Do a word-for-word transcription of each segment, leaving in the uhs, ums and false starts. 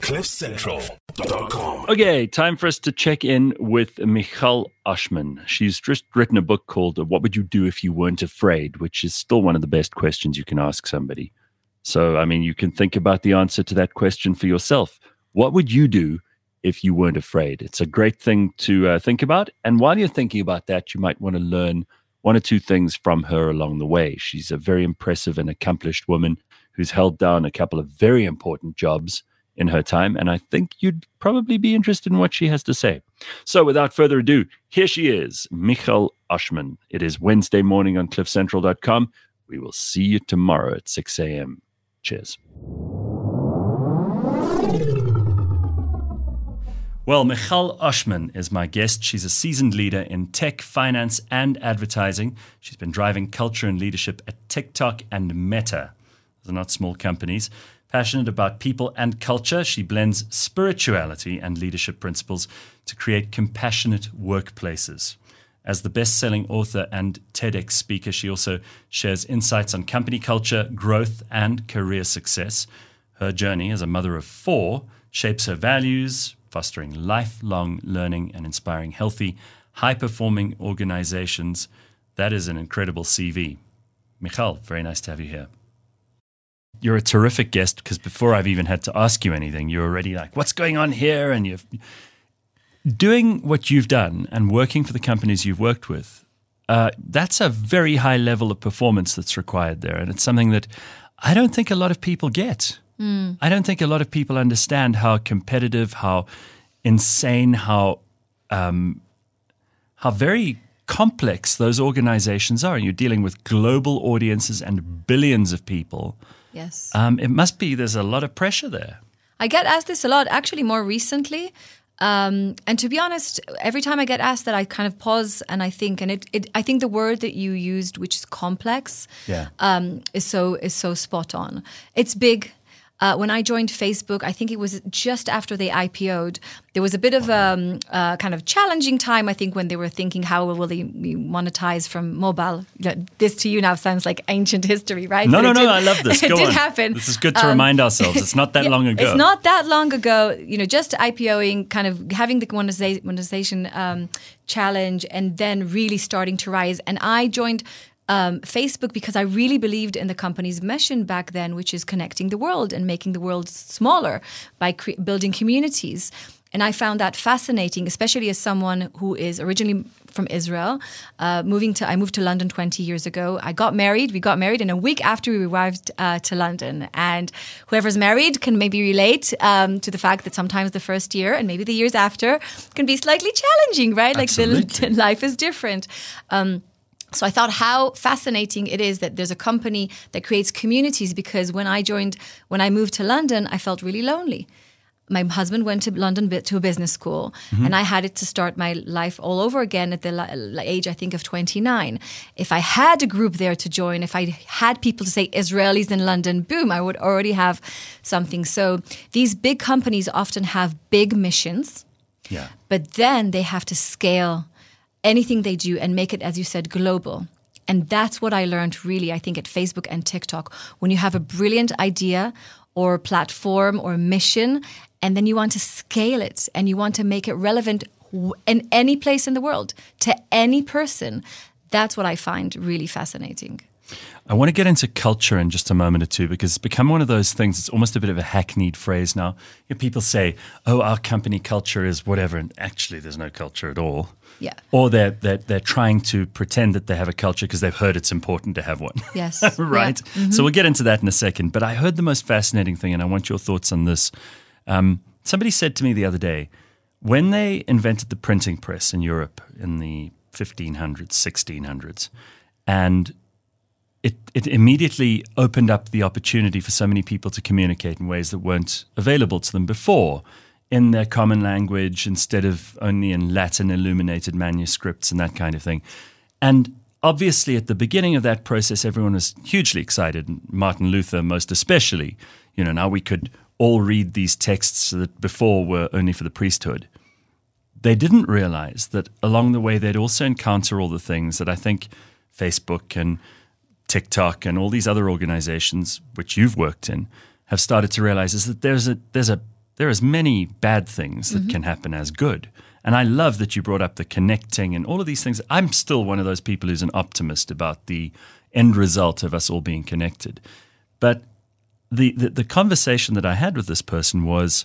cliff central dot com. Okay, time for us to check in with Michal Oshman. She's just written a book called What Would You Do If You Weren't Afraid, which is still one of the best questions you can ask somebody. So, I mean, you can think about the answer to that question for yourself. What would you do if you weren't afraid? It's a great thing to uh, think about. And while you're thinking about that, you might want to learn one or two things from her along the way. She's a very impressive and accomplished woman who's held down a couple of very important jobs in her time, and I think you'd probably be interested in what she has to say. So without further ado, here she is, Michal Oshman. It is Wednesday morning on cliff central dot com. We will see you tomorrow at six a.m. Cheers. Well, Michal Oshman is my guest. She's a seasoned leader in tech, finance, and advertising. She's been driving culture and leadership at TikTok and Meta. Those are not small companies. Passionate about people and culture, she blends spirituality and leadership principles to create compassionate workplaces. As the best-selling author and TEDx speaker, she also shares insights on company culture, growth, and career success. Her journey as a mother of four shapes her values, fostering lifelong learning and inspiring healthy, high-performing organizations. That is an incredible C V. Michal, very nice to have you here. You're a terrific guest because before I've even had to ask you anything, you're already like, what's going on here? And you're doing what you've done and working for the companies you've worked with. Uh, that's a very high level of performance that's required there. And it's something that I don't think a lot of people get. Mm. I don't think a lot of people understand how competitive, how insane, how um, how very complex those organizations are. You're dealing with global audiences and billions of people. Yes. Um, it must be, there's a lot of pressure there. I get asked this a lot, actually more recently. Um, and to be honest, every time I get asked that, I kind of pause and I think, and it, it I think the word that you used, which is complex, yeah. um, is so is so spot on. It's big. Uh, when I joined Facebook, I think it was just after they I P O'd. There was a bit of a um, uh, kind of challenging time, I think, when they were thinking, how will they monetize from mobile? This to you now sounds like ancient history, right? No, but no, no, did, I love this. It Go did on. happen. This is good to um, remind ourselves. It's not that yeah, long ago. It's not that long ago, you know, just IPOing, kind of having the monetization um, challenge and then really starting to rise. And I joined Um, Facebook because I really believed in the company's mission back then, which is connecting the world and making the world smaller by cre- building communities. And I found that fascinating, especially as someone who is originally from Israel. Uh, moving to, I moved to London twenty years ago. I got married. We got married, and a week after we arrived uh, to London. And whoever's married can maybe relate um, to the fact that sometimes the first year and maybe the years after can be slightly challenging, right? Like the, the life is different. Um, So I thought how fascinating it is that there's a company that creates communities, because when I joined, when I moved to London, I felt really lonely. My husband went to London to a business school, mm-hmm. and I had it to start my life all over again at the age, I think, of twenty-nine. If I had a group there to join, if I had people to say Israelis in London, boom, I would already have something. So these big companies often have big missions, yeah. but then they have to scale anything they do and make it, as you said, global. And that's what I learned really, I think, at Facebook and TikTok. When you have a brilliant idea or platform or mission, and then you want to scale it and you want to make it relevant in any place in the world to any person, that's what I find really fascinating. I want to get into culture in just a moment or two, because it's become one of those things. It's almost a bit of a hackneyed phrase now. You know, people say, oh, our company culture is whatever, and actually there's no culture at all. Yeah. Or they're, they're, they're trying to pretend that they have a culture because they've heard it's important to have one. Yes. Right? Yeah. Mm-hmm. So we'll get into that in a second. But I heard the most fascinating thing, and I want your thoughts on this. Um, somebody said to me the other day, when they invented the printing press in Europe in the fifteen hundreds, sixteen hundreds, and It, it immediately opened up the opportunity for so many people to communicate in ways that weren't available to them before, in their common language instead of only in Latin illuminated manuscripts and that kind of thing. And obviously at the beginning of that process, everyone was hugely excited, Martin Luther most especially. You know, now we could all read these texts that before were only for the priesthood. They didn't realize that along the way they'd also encounter all the things that I think Facebook and TikTok and all these other organizations which you've worked in have started to realize is that there's a there's a there are as many bad things that can happen as good. And I love that you brought up the connecting and all of these things. I'm still one of those people who's an optimist about the end result of us all being connected. But the, the, the conversation that I had with this person was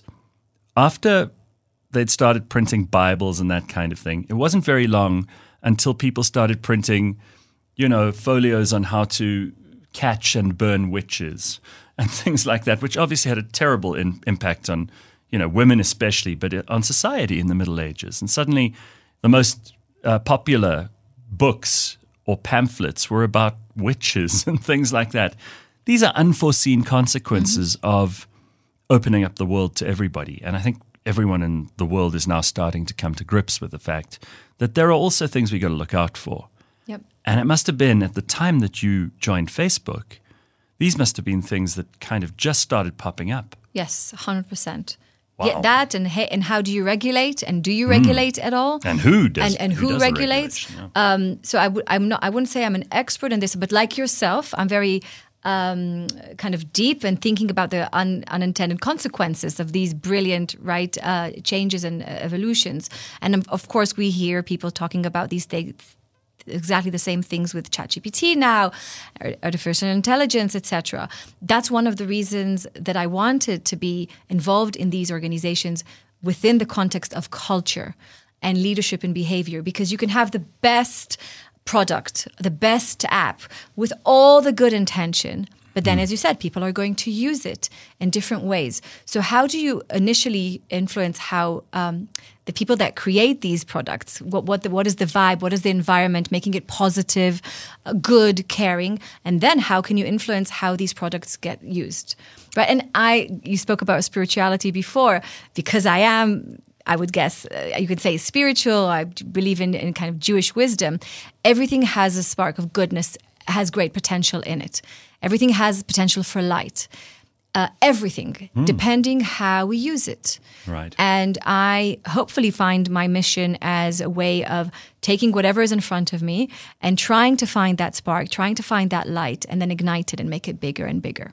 after they'd started printing Bibles and that kind of thing, it wasn't very long until people started printing, you know, folios on how to catch and burn witches and things like that, which obviously had a terrible in, impact on, you know, women especially, but on society in the Middle Ages. And suddenly the most uh, popular books or pamphlets were about witches and things like that. These are unforeseen consequences mm-hmm. of opening up the world to everybody. And I think everyone in the world is now starting to come to grips with the fact that there are also things we got to look out for. Yep. And it must have been at the time that you joined Facebook, these must have been things that kind of just started popping up. Yes, one hundred percent. Wow. Yeah, that and hey, and how do you regulate, and do you regulate mm. at all? And who does? And, and who, who does regulates? Yeah. Um, so I would, I'm not. I wouldn't say I'm an expert in this, but like yourself, I'm very um, kind of deep in thinking about the un, unintended consequences of these brilliant, right, uh, changes and uh, evolutions. And um, of course, we hear people talking about these things. Exactly the same things with ChatGPT now, artificial intelligence, et cetera. That's one of the reasons that I wanted to be involved in these organizations within the context of culture and leadership and behavior, because you can have the best product, the best app with all the good intention. But then, as you said, people are going to use it in different ways. So how do you initially influence how um, the people that create these products, what what, the, what is the vibe, what is the environment, making it positive, uh, good, caring, and then how can you influence how these products get used, right? And I, you spoke about spirituality before, because I am, I would guess, uh, you could say spiritual, I believe in, in kind of Jewish wisdom. Everything has a spark of goodness, has great potential in it. Everything has potential for light. Uh, everything, mm. depending how we use it. Right. And I hopefully find my mission as a way of taking whatever is in front of me and trying to find that spark, trying to find that light, and then ignite it and make it bigger and bigger.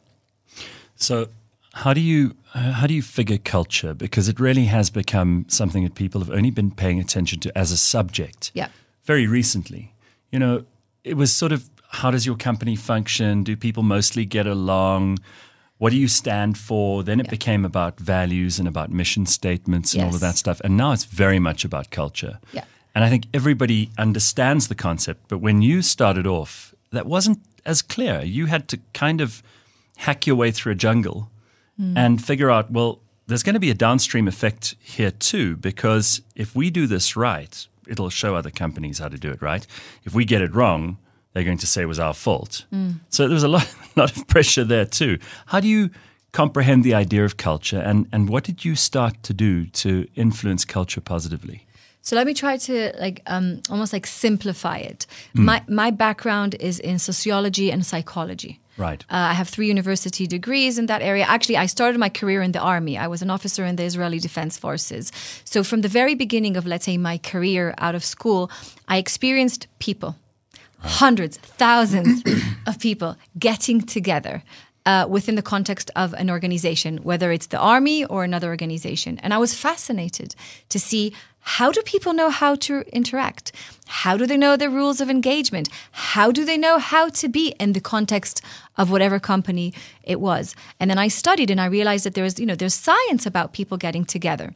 So how do you uh, how do you figure culture? Because it really has become something that people have only been paying attention to as a subject. Yeah. Very recently. You know, it was sort of, how does your company function? Do people mostly get along? What do you stand for? Then it yeah. became about values and about mission statements and yes. all of that stuff. And now it's very much about culture. Yeah. And I think everybody understands the concept. But when you started off, that wasn't as clear. You had to kind of hack your way through a jungle mm. and figure out, well, there's going to be a downstream effect here too, because if we do this right, it'll show other companies how to do it right. If we get it wrong, they're going to say it was our fault. Mm. So there was a lot, a lot of pressure there too. How do you comprehend the idea of culture, and, and what did you start to do to influence culture positively? So let me try to like um, almost like simplify it. Mm. My my background is in sociology and psychology. Right. Uh, I have three university degrees in that area. Actually, I started my career in the army. I was an officer in the Israeli Defense Forces. So from the very beginning of, let's say, my career out of school, I experienced people. Hundreds, thousands of people getting together uh, within the context of an organization, whether it's the army or another organization. And I was fascinated to see, how do people know how to interact? How do they know the rules of engagement? How do they know how to be in the context of whatever company it was? And then I studied and I realized that there was, you know, there's science about people getting together.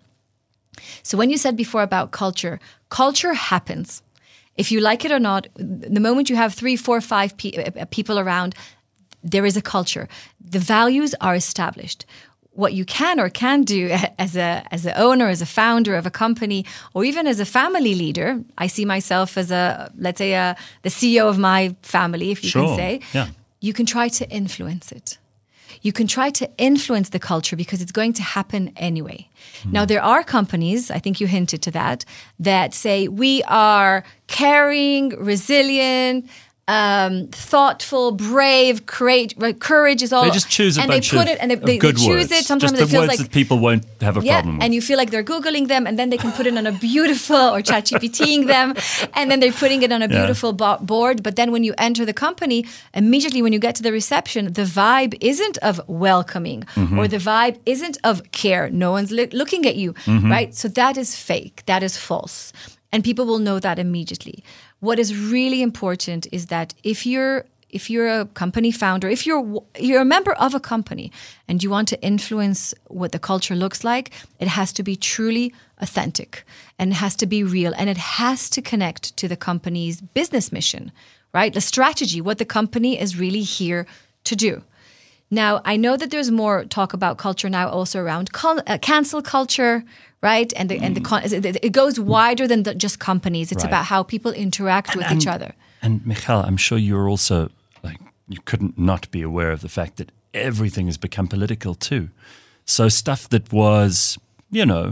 So when you said before about culture, culture happens. If you like it or not, the moment you have three, four, five pe- people around, there is a culture. The values are established. What you can or can do as a as an owner, as a founder of a company, or even as a family leader, I see myself as a, let's say, a, the C E O of my family, if you sure. can say, yeah. you can try to influence it. You can try to influence the culture because it's going to happen anyway. Mm. Now, there are companies, I think you hinted to that, that say we are caring, resilient, um, thoughtful, brave, courage. Courage is all. They just choose a and bunch they put of, it and they, of they, good they choose words. it. Sometimes just it the feels words like that people won't have a yeah, problem with. and you feel like they're Googling them, and then they can put it on a beautiful or ChatGPTing them, and then they're putting it on a Yeah. beautiful bo- board. But then when you enter the company, immediately when you get to the reception, the vibe isn't of welcoming Mm-hmm. or the vibe isn't of care. No one's li- looking at you, Mm-hmm. right? So that is fake. That is false. And people will know that immediately. What is really important is that if you're if you're a company founder, if you're you're a member of a company and you want to influence what the culture looks like, it has to be truly authentic and it has to be real and it has to connect to the company's business mission, right? The strategy, what the company is really here to do. Now, I know that there's more talk about culture now also around con- uh, cancel culture, right? And the, and the con- it goes wider than the, just companies. It's Right. about how people interact with each other. And Michal, I'm sure you're also like you couldn't not be aware of the fact that everything has become political too. So stuff that was, you know,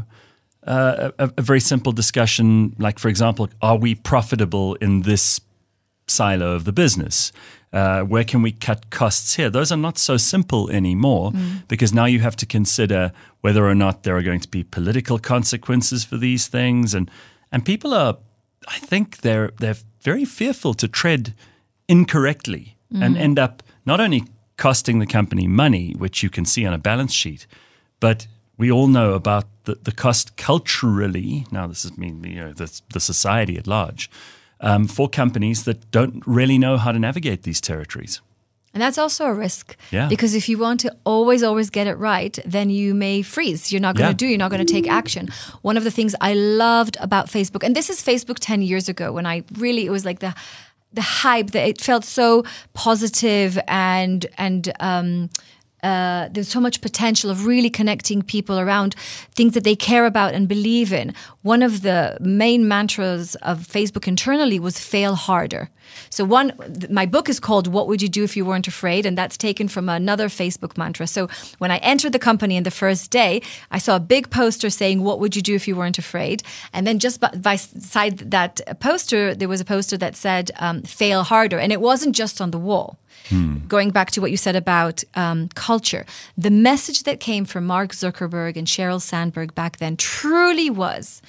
uh, a, a very simple discussion, like for example, are we profitable in this silo of the business? Uh, where can we cut costs here? Those are not so simple anymore because now you have to consider whether or not there are going to be political consequences for these things, and and people are, I think they're they're very fearful to tread incorrectly and end up not only costing the company money, which you can see on a balance sheet, but we all know about the, the cost culturally. Now, this is mean you know the, the society at large. Um, for companies that don't really know how to navigate these territories. And that's also a risk. Yeah. Because if you want to always, always get it right, then you may freeze. You're not going to Yeah. do, you're not going to take action. One of the things I loved about Facebook, and this is Facebook ten years ago when I really, it was like the the hype, that it felt so positive and, and, um, Uh, there's so much potential of really connecting people around things that they care about and believe in. One of the main mantras of Facebook internally was fail harder. So one, th- my book is called What Would You Do If You Weren't Afraid? And that's taken from another Facebook mantra. So when I entered the company in the first day, I saw a big poster saying, what would you do if you weren't afraid? And then just by, beside that poster, there was a poster that said, um, fail harder. And it wasn't just on the wall. Hmm. Going back to what you said about um, culture, the message that came from Mark Zuckerberg and Sheryl Sandberg back then truly was,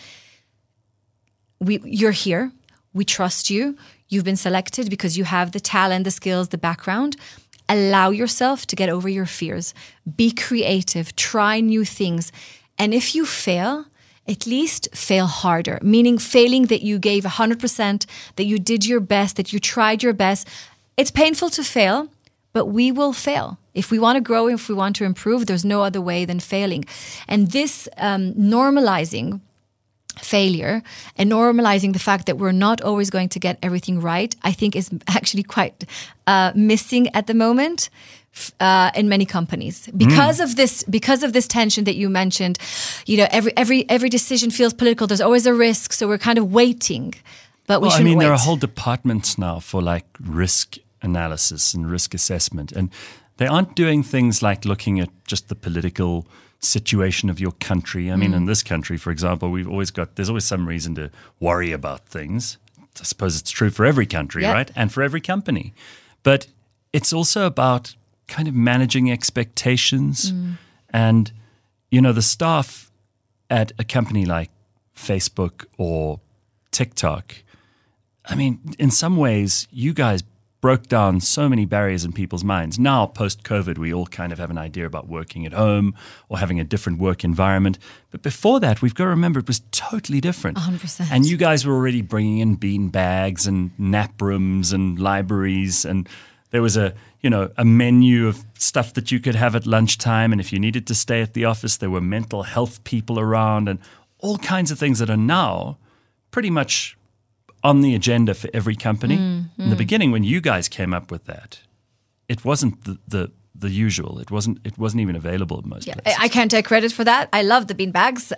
we, you're here, we trust you, you've been selected because you have the talent, the skills, the background. Allow yourself to get over your fears. Be creative, try new things. And if you fail, at least fail harder, meaning failing that you gave one hundred percent, that you did your best, that you tried your best. It's painful to fail, but we will fail. If we want to grow, if we want to improve, there's no other way than failing. And this um, normalizing failure and normalizing the fact that we're not always going to get everything right, I think is actually quite uh, missing at the moment uh, in many companies because mm. of this. Because of this tension that you mentioned, you know, every every every decision feels political. There's always a risk, so we're kind of waiting. But we well, should I mean, wait. there are whole departments now for like risk analysis and risk assessment, and they aren't doing things like looking at just the political situation of your country. I mean, mm. in this country, for example, we've always got, there's always some reason to worry about things. I suppose it's true for every country, yep. right? And for every company. But it's also about kind of managing expectations. Mm. And, you know, the staff at a company like Facebook or TikTok, I mean, in some ways, you guys broke down so many barriers in people's minds. Now, post-COVID, we all kind of have an idea about working at home or having a different work environment. But before that, we've got to remember it was totally different. one hundred percent. And you guys were already bringing in bean bags and nap rooms and libraries. And there was a, you know, a menu of stuff that you could have at lunchtime. And if you needed to stay at the office, there were mental health people around and all kinds of things that are now pretty much on the agenda for every company. Mm, mm. In the beginning, when you guys came up with that, it wasn't the, the the usual. It wasn't it wasn't even available in most yeah, places. I can't take credit for that. I love the beanbags. Uh,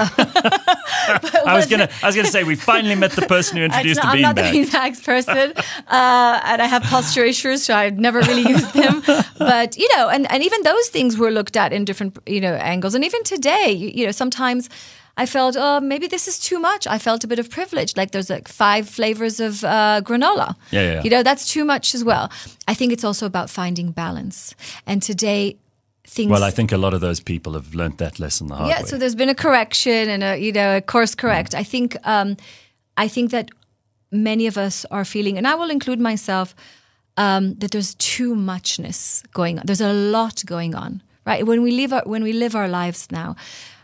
I was gonna I was gonna say we finally met the person who introduced not, the beanbag. I'm not the beanbags. beanbags person, uh, and I have posture issues, so I've never really used them. But you know, and, and even those things were looked at in different you know angles. And even today, you, you know, sometimes I felt, oh, maybe this is too much. I felt a bit of privilege. Like there's like five flavors of uh, granola. Yeah, yeah, yeah. You know, that's too much as well. I think it's also about finding balance. And today, things. Well, I think a lot of those people have learnt that lesson the hard yeah, way. so there's been a correction and a, you know, a course correct. Mm. I think, um, I think that many of us are feeling, and I will include myself, um, that there's too muchness going on. There's a lot going on, right? When we live our, when we live our lives now,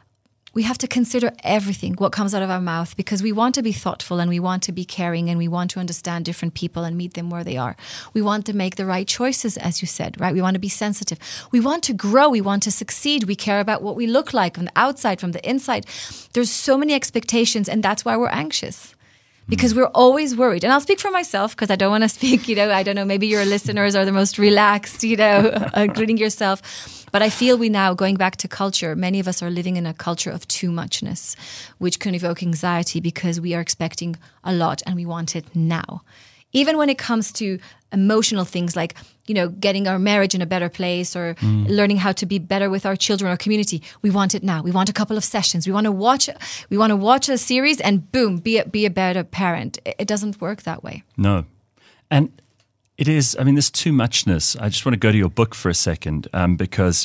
we have to consider everything, what comes out of our mouth, because we want to be thoughtful and we want to be caring and we want to understand different people and meet them where they are. We want to make the right choices, as you said, right? We want to be sensitive. We want to grow. We want to succeed. We care about what we look like from the outside, from the inside. There's so many expectations, and that's why we're anxious. Because we're always worried. And I'll speak for myself because I don't want to speak, you know, I don't know, maybe your listeners are the most relaxed, you know, including yourself. But I feel we now, going back to culture, many of us are living in a culture of too muchness, which can evoke anxiety because we are expecting a lot and we want it now. Even when it comes to emotional things like, you know, getting our marriage in a better place or mm. learning how to be better with our children or community, we want it now. We want a couple of sessions. We want to watch. We want to watch a series and boom, be a, be a better parent. It doesn't work that way. No, and it is. I mean, there's too muchness. I just want to go to your book for a second um, because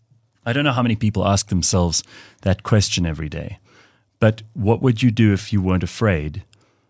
I don't know how many people ask themselves that question every day. But what would you do if you weren't afraid?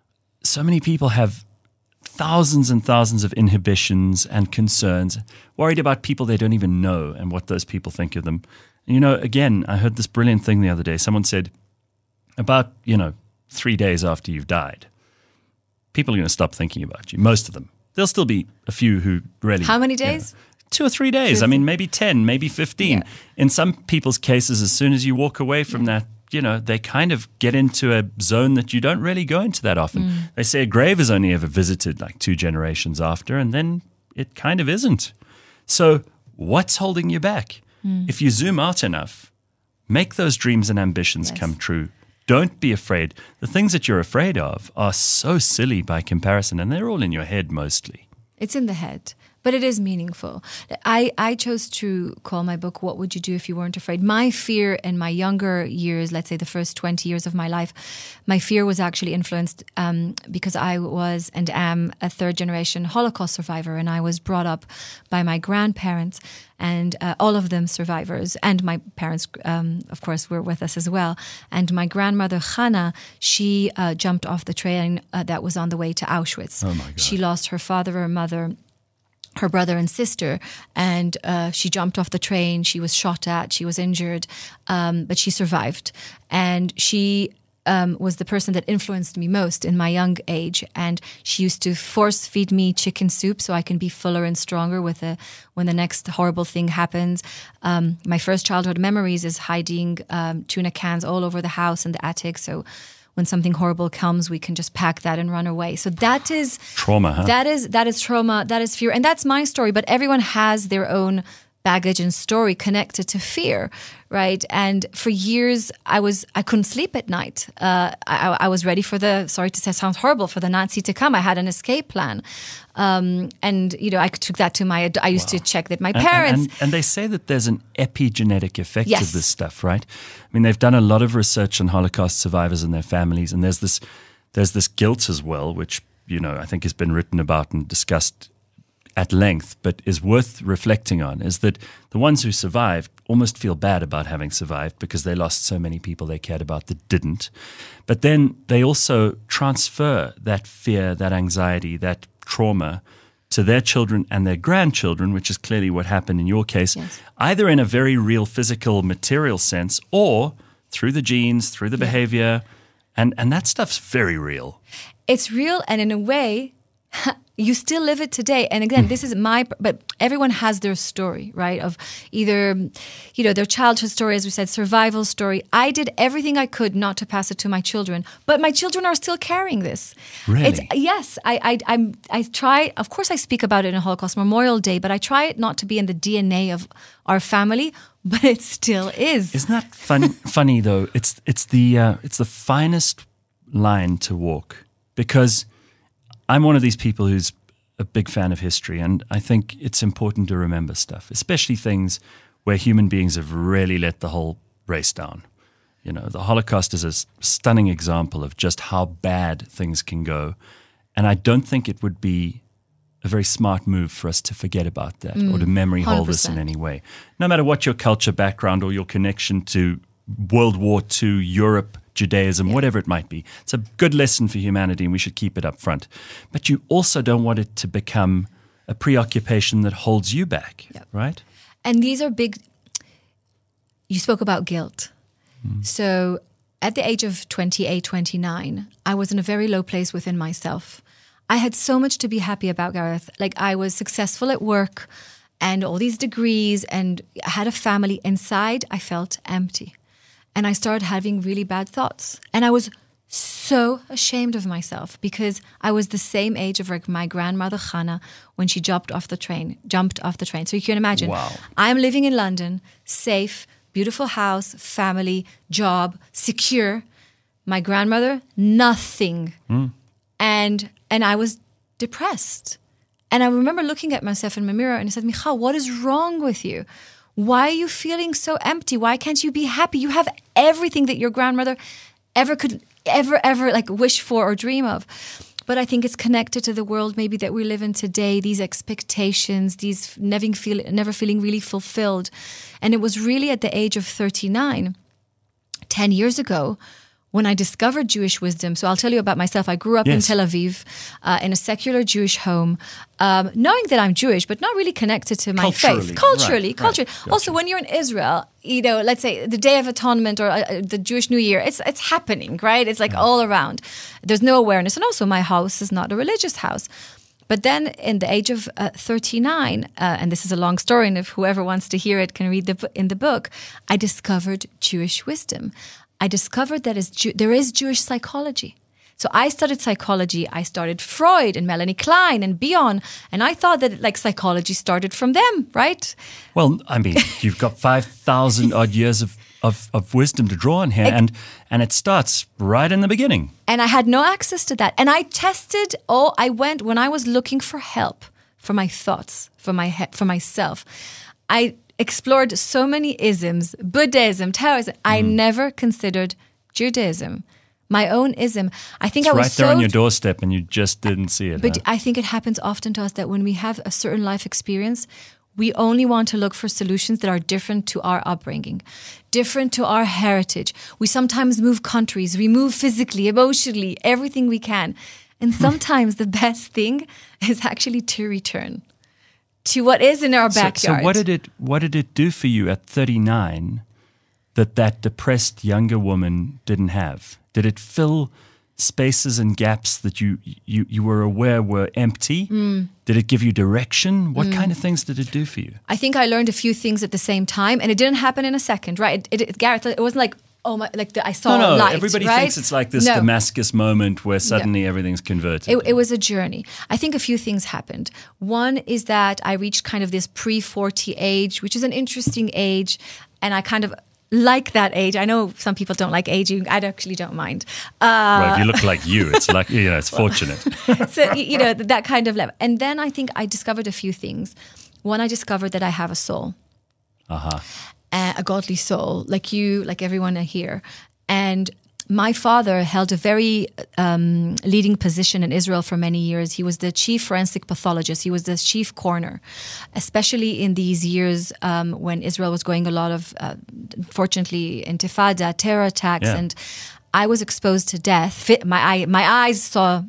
So many people have thousands and thousands of inhibitions and concerns, worried about people they don't even know and what those people think of them. And, you know, again, I heard this brilliant thing the other day. Someone said, about, you know, three days after you've died, people are going to stop thinking about you, most of them. There'll still be a few who really... How many days? You know, two or three days. Two I mean, maybe ten, maybe fifteen. Yeah. In some people's cases, as soon as you walk away from yeah. that, you know, they kind of get into a zone that you don't really go into that often. Mm. They say a grave is only ever visited like two generations after, and then it kind of isn't. So what's holding you back? Mm. If you zoom out enough, make those dreams and ambitions yes. come true. Don't be afraid. The things that you're afraid of are so silly by comparison, and they're all in your head mostly. It's in the head. But it is meaningful. I, I chose to call my book, What Would You Do If You Weren't Afraid? My fear in my younger years, let's say the first twenty years of my life, my fear was actually influenced um, because I was and am a third generation Holocaust survivor, and I was brought up by my grandparents, and uh, all of them survivors, and my parents, um, of course, were with us as well. And my grandmother, Hannah, she uh, jumped off the train uh, that was on the way to Auschwitz. Oh my God. She lost her father, her mother, her brother and sister, and uh, she jumped off the train. She was shot at, she was injured, um, but she survived. And she um, was the person that influenced me most in my young age. And she used to force feed me chicken soup so I can be fuller and stronger with a, when the next horrible thing happens. Um, my first childhood memories is hiding um, tuna cans all over the house in the attic. So when something horrible comes, we can just pack that and run away. So that is trauma, huh? That is that is trauma, that is fear. And that's my story, but everyone has their own baggage and story connected to fear, right? And for years, I was I couldn't sleep at night. Uh, I, I was ready for the, sorry to say, it sounds horrible, for the Nazi to come. I had an escape plan. Um, and, you know, I took that to my, I used wow. to check that my parents. And, and, and they say that there's an epigenetic effect yes. of this stuff, right? I mean, they've done a lot of research on Holocaust survivors and their families, and there's this, there's this guilt as well, which, you know, I think has been written about and discussed at length, but is worth reflecting on, is that the ones who survived almost feel bad about having survived because they lost so many people they cared about that didn't. But then they also transfer that fear, that anxiety, that trauma to their children and their grandchildren, which is clearly what happened in your case, yes. either in a very real physical, material sense or through the genes, through the yeah. behavior. And, and that stuff's very real. It's real, and in a way, you still live it today. And again, this is my, but everyone has their story, right? Of either, you know, their childhood story, as we said, survival story. I did everything I could not to pass it to my children, but my children are still carrying this. Really? It's, yes. I, I, I'm, I try, of course I speak about it in Holocaust Memorial Day, but I try it not to be in the D N A of our family, but it still is. Isn't that fun, funny though? It's, it's the, uh, it's the finest line to walk, because I'm one of these people who's a big fan of history, and I think it's important to remember stuff, especially things where human beings have really let the whole race down. You know, the Holocaust is a s- stunning example of just how bad things can go. And I don't think it would be a very smart move for us to forget about that or to memory hold this in one hundred percent. any way. No matter what your culture background or your connection to World War Two, Europe, Judaism, whatever it might be. It's a good lesson for humanity and we should keep it up front. But you also don't want it to become a preoccupation that holds you back, Yep. right? And these are big, you spoke about guilt. Mm. So at the age of twenty-eight, twenty-nine, I was in a very low place within myself. I had so much to be happy about, Gareth. Like I was successful at work and all these degrees and I had a family. Inside, I felt empty. And I started having really bad thoughts. And I was so ashamed of myself because I was the same age of like my grandmother Hannah when she jumped off the train, jumped off the train. So you can imagine, Wow. I'm living in London, safe, beautiful house, family, job, secure. My grandmother, nothing. Mm. And and I was depressed. And I remember looking at myself in the mirror and I said, Michal, what is wrong with you? Why are you feeling so empty? Why can't you be happy? You have everything that your grandmother ever could ever, ever like wish for or dream of. But I think it's connected to the world maybe that we live in today, these expectations, these never, feel, never feeling really fulfilled. And it was really at the age of thirty-nine, ten years ago, when I discovered Jewish wisdom. So I'll tell you about myself. I grew up Yes. in Tel Aviv uh, in a secular Jewish home, um, knowing that I'm Jewish, but not really connected to my Culturally, faith. Culturally, right, culturally. right. Gotcha. Also, when you're in Israel, you know, let's say the Day of Atonement or uh, the Jewish New Year, it's it's happening, right? It's like all around. There's no awareness. And also my house is not a religious house. But then in the age of uh, thirty-nine, uh, and this is a long story, and if whoever wants to hear it can read the, in the book, I discovered Jewish wisdom. I discovered that is Jew- there is Jewish psychology. So I studied psychology. I started Freud and Melanie Klein and Bion. And I thought that like psychology started from them, right? Well, I mean, you've got five thousand odd years of, of, of wisdom to draw on here, and, and it starts right in the beginning. And I had no access to that. And I tested all, I went, when I was looking for help for my thoughts, for my he- for myself, I explored so many isms, Buddhism, Taoism. I never considered Judaism, my own ism. I think It's I was right there so on your doorstep and you just didn't see it. But huh? I think it happens often to us that when we have a certain life experience, we only want to look for solutions that are different to our upbringing, different to our heritage. We sometimes move countries, we move physically, emotionally, everything we can. And sometimes the best thing is actually to return to what is in our So, backyard. so what did it what did it do for you at thirty-nine that that depressed younger woman didn't have? Did it fill spaces and gaps that you you, you were aware were empty? Mm. Did it give you direction? What kind of things did it do for you? I think I learned a few things at the same time, and it didn't happen in a second, right? It, it, it Gareth, it wasn't like, oh my, like the, I saw No, no, light, everybody right? thinks it's like this No. Damascus moment where suddenly everything's converted. It, it was a journey. I think a few things happened. One is that I reached kind of this pre forty age, which is an interesting age. And I kind of like that age. I know some people don't like aging. I actually don't mind. Uh, well, if you look like you, it's like, you know, it's fortunate. so, y- you know, that kind of level. And then I think I discovered a few things. One, I discovered that I have a soul. Uh-huh. uh, a godly soul, like you, like everyone here. And my father held a very um, leading position in Israel for many years. He was the chief forensic pathologist. He was the chief coroner, especially in these years um, when Israel was going a lot of, uh, unfortunately, intifada, terror attacks. Yeah. And I was exposed to death. Fit- My, eye, my eyes saw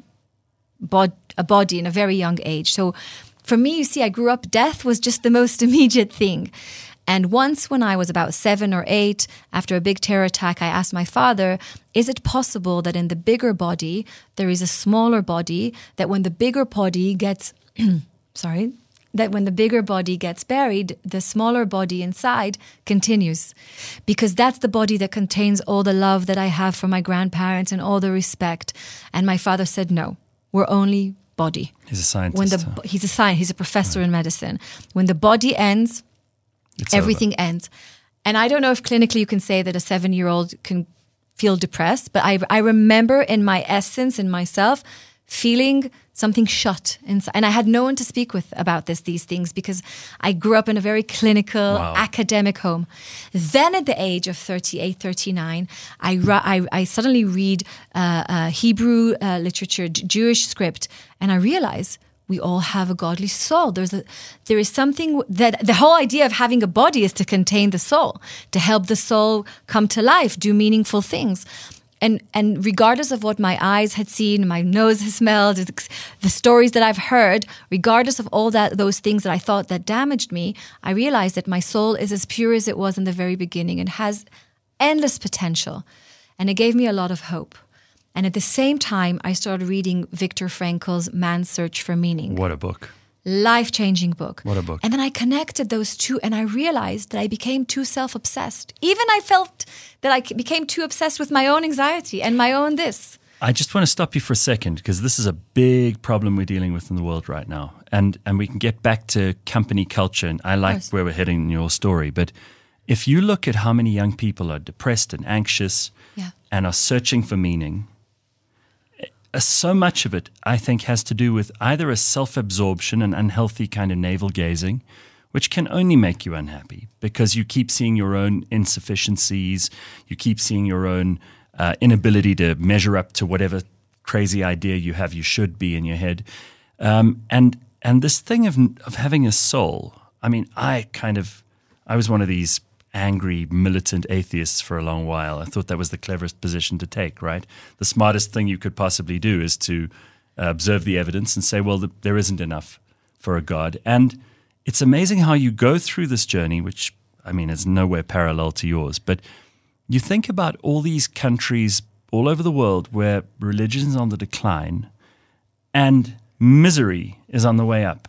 bod- a body in a very young age. So for me, you see, I grew up, death was just the most immediate thing. And once when I was about seven or eight, after a big terror attack, I asked my father, is it possible that in the bigger body, there is a smaller body, that when the bigger body gets, sorry, that when the bigger body gets buried, the smaller body inside continues. Because that's the body that contains all the love that I have for my grandparents and all the respect. And my father said, no, we're only body. He's a scientist. When the huh? He's a scientist, he's a professor in medicine. When the body ends, It's everything over. ends. And I don't know if clinically you can say that a seven-year-old can feel depressed, but I, I remember in my essence, in myself, feeling something shut inside. And I had no one to speak with about this, these things, because I grew up in a very clinical, Wow. academic home. Then at the age of thirty-eight, thirty-nine, I, ru- I, I suddenly read uh, uh, Hebrew uh, literature, J- Jewish script, and I realize we all have a godly soul. There's a, there is something that the whole idea of having a body is to contain the soul, to help the soul come to life, do meaningful things. And and regardless of what my eyes had seen, my nose has smelled, the stories that I've heard, regardless of all that those things that I thought that damaged me, I realized that my soul is as pure as it was in the very beginning and has endless potential. And it gave me a lot of hope. And at the same time, I started reading Viktor Frankl's Man's Search for Meaning. What a book. Life-changing book. What a book. And then I connected those two and I realized that I became too self-obsessed. Even I felt that I became too obsessed with my own anxiety and my own this. I just want to stop you for a second because this is a big problem we're dealing with in the world right now. And and we can get back to company culture. And I like where we're heading in your story. But if you look at how many young people are depressed and anxious Yeah. and are searching for meaning, uh, so much of it, I think, has to do with either a self-absorption, an unhealthy kind of navel-gazing, which can only make you unhappy because you keep seeing your own insufficiencies, you keep seeing your own uh, inability to measure up to whatever crazy idea you have you should be in your head. Um, and and this thing of of having a soul, I mean, I kind of, I was one of these angry, militant atheists for a long while. I thought that was the cleverest position to take, right? The smartest thing you could possibly do is to uh, observe the evidence and say, well, the, there isn't enough for a God. And it's amazing how you go through this journey, which, I mean, is nowhere parallel to yours. But you think about all these countries all over the world where religion is on the decline and misery is on the way up.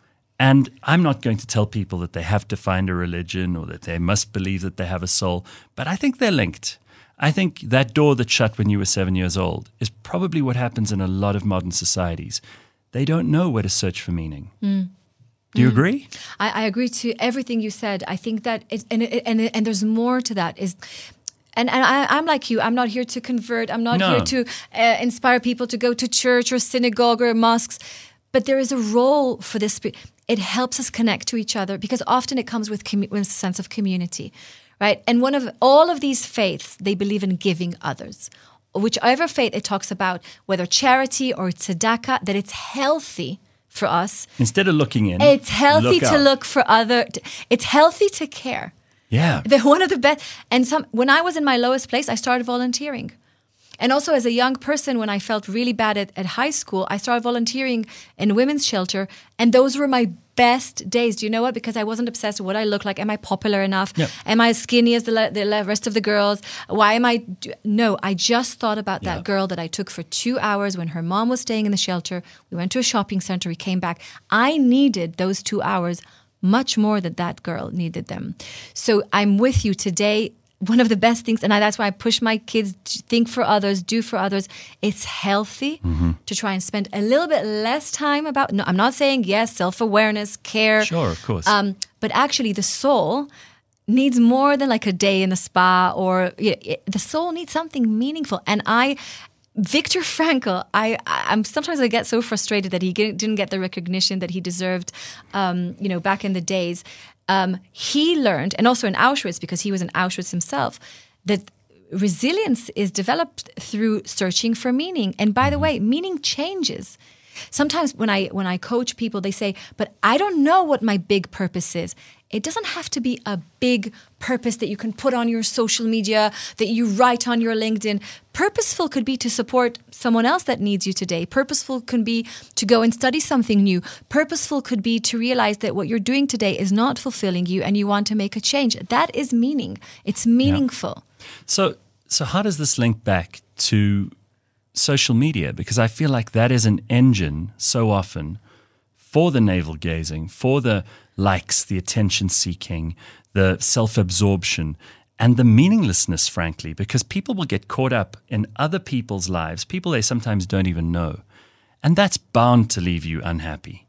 And I'm not going to tell people that they have to find a religion or that they must believe that they have a soul, but I think they're linked. I think that door that shut when you were seven years old is probably what happens in a lot of modern societies. They don't know where to search for meaning. Mm. Do you mm. agree? I, I agree to everything you said. I think that, it, and, it, and and there's more to that. Is And, and I, I'm like you. I'm not here to convert. I'm not no. here to uh, inspire people to go to church or synagogue or mosques. But there is a role for this. It helps us connect to each other because often it comes with, commu- with a sense of community, right? And one of all of these faiths, they believe in giving others. Whichever faith it talks about, whether charity or tzedakah, that it's healthy for us. Instead of looking in, it's healthy look to out. look for other. It's healthy to care. Yeah. The, one of the best. And some when I was in my lowest place, I started volunteering. And also as a young person, when I felt really bad at, at high school, I started volunteering in women's shelter. And those were my best days. Do you know what? Because I wasn't obsessed with what I look like. Am I popular enough? Yep. Am I as skinny as the, le- the rest of the girls? Why am I... Do- no, I just thought about that Yeah. girl that I took for two hours when her mom was staying in the shelter. We went to a shopping center. We came back. I needed those two hours much more than that girl needed them. So I'm with you today. One of the best things, and I, that's why I push my kids to think for others, do for others. It's healthy mm-hmm. to try and spend a little bit less time about, no, I'm not saying, yes, self-awareness, care. Sure, of course. Um, but actually the soul needs more than like a day in a spa or you know, it, the soul needs something meaningful. And I, Viktor Frankl, I, I'm sometimes I get so frustrated that he get, didn't get the recognition that he deserved, um, you know, back in the days. Um, he learned, and also in Auschwitz, because he was in Auschwitz himself, that resilience is developed through searching for meaning. And by the way, meaning changes. Sometimes when I when I coach people, they say, but I don't know what my big purpose is. It doesn't have to be a big purpose that you can put on your social media, that you write on your LinkedIn. Purposeful could be to support someone else that needs you today. Purposeful could be to go and study something new. Purposeful could be to realize that what you're doing today is not fulfilling you and you want to make a change. That is meaning. It's meaningful. Yeah. So, so how does this link back to social media? Because I feel like that is an engine so often for the navel gazing, for the likes, the attention seeking, the self-absorption, and the meaninglessness, frankly, because people will get caught up in other people's lives, people they sometimes don't even know. And that's bound to leave you unhappy. Yeah.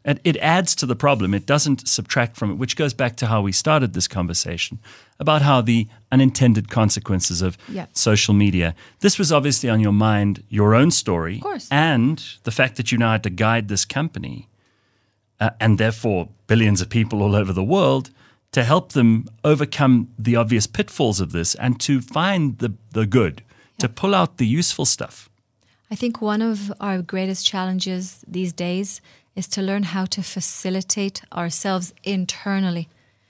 It, it adds to the problem. It doesn't subtract from it, which goes back to how we started this conversation about how the unintended consequences of Yeah. social media. This was obviously on your mind, your own story, Of course. and the fact that you now had to guide this company uh, and therefore billions of people all over the world to help them overcome the obvious pitfalls of this and to find the, the good, to pull out the useful stuff. I think one of our greatest challenges these days is to learn how to facilitate ourselves internally.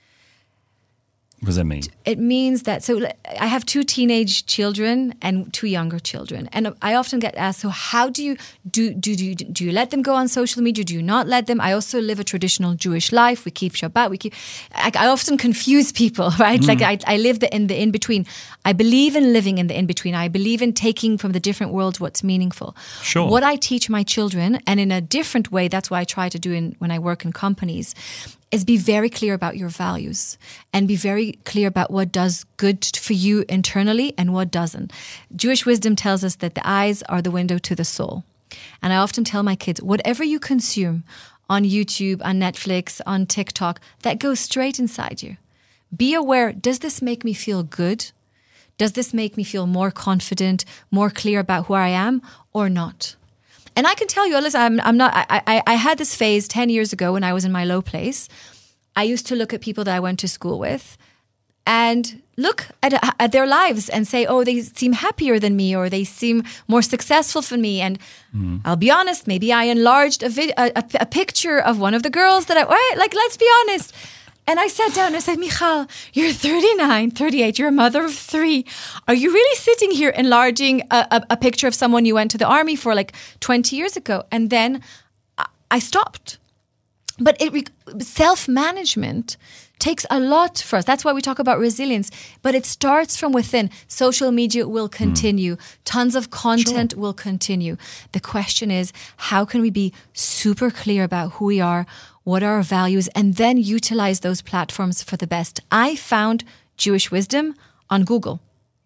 What does that mean? It means that, so I have two teenage children and two younger children. And I often get asked, so how do you, do, do, do, do you let them go on social media? Do you not let them? I also live a traditional Jewish life. We keep Shabbat. We keep, I, I often confuse people, right? Mm. Like I, I live the, in the in-between. I believe in living in the in-between. I believe in taking from the different worlds what's meaningful. Sure. What I teach my children, and in a different way, that's what I try to do in, when I work in companies, is be very clear about your values and be very clear about what does good for you internally and what doesn't. Jewish wisdom tells us that the eyes are the window to the soul. And I often tell my kids, whatever you consume on YouTube, on Netflix, on TikTok, that goes straight inside you. Be aware, does this make me feel good? Does this make me feel more confident, more clear about who I am or not? And I can tell you, listen, I'm, I'm not, I, I, I had this phase ten years ago when I was in my low place. I used to look at people that I went to school with and look at, at their lives and say, oh, they seem happier than me or they seem more successful than me. And mm. I'll be honest, maybe I enlarged a, vid- a, a, a picture of one of the girls that I, right, like, let's be honest. And I sat down and I said, Michal, you're thirty-nine, thirty-eight, you're a mother of three. Are you really sitting here enlarging a, a, a picture of someone you went to the army for like twenty years ago? And then I stopped. But it re- self-management takes a lot for us. That's why we talk about resilience. But it starts from within. Social media will continue. Mm. Tons of content sure. will continue. The question is, how can we be super clear about who we are, what are our values, and then utilize those platforms for the best? I found Jewish wisdom on Google.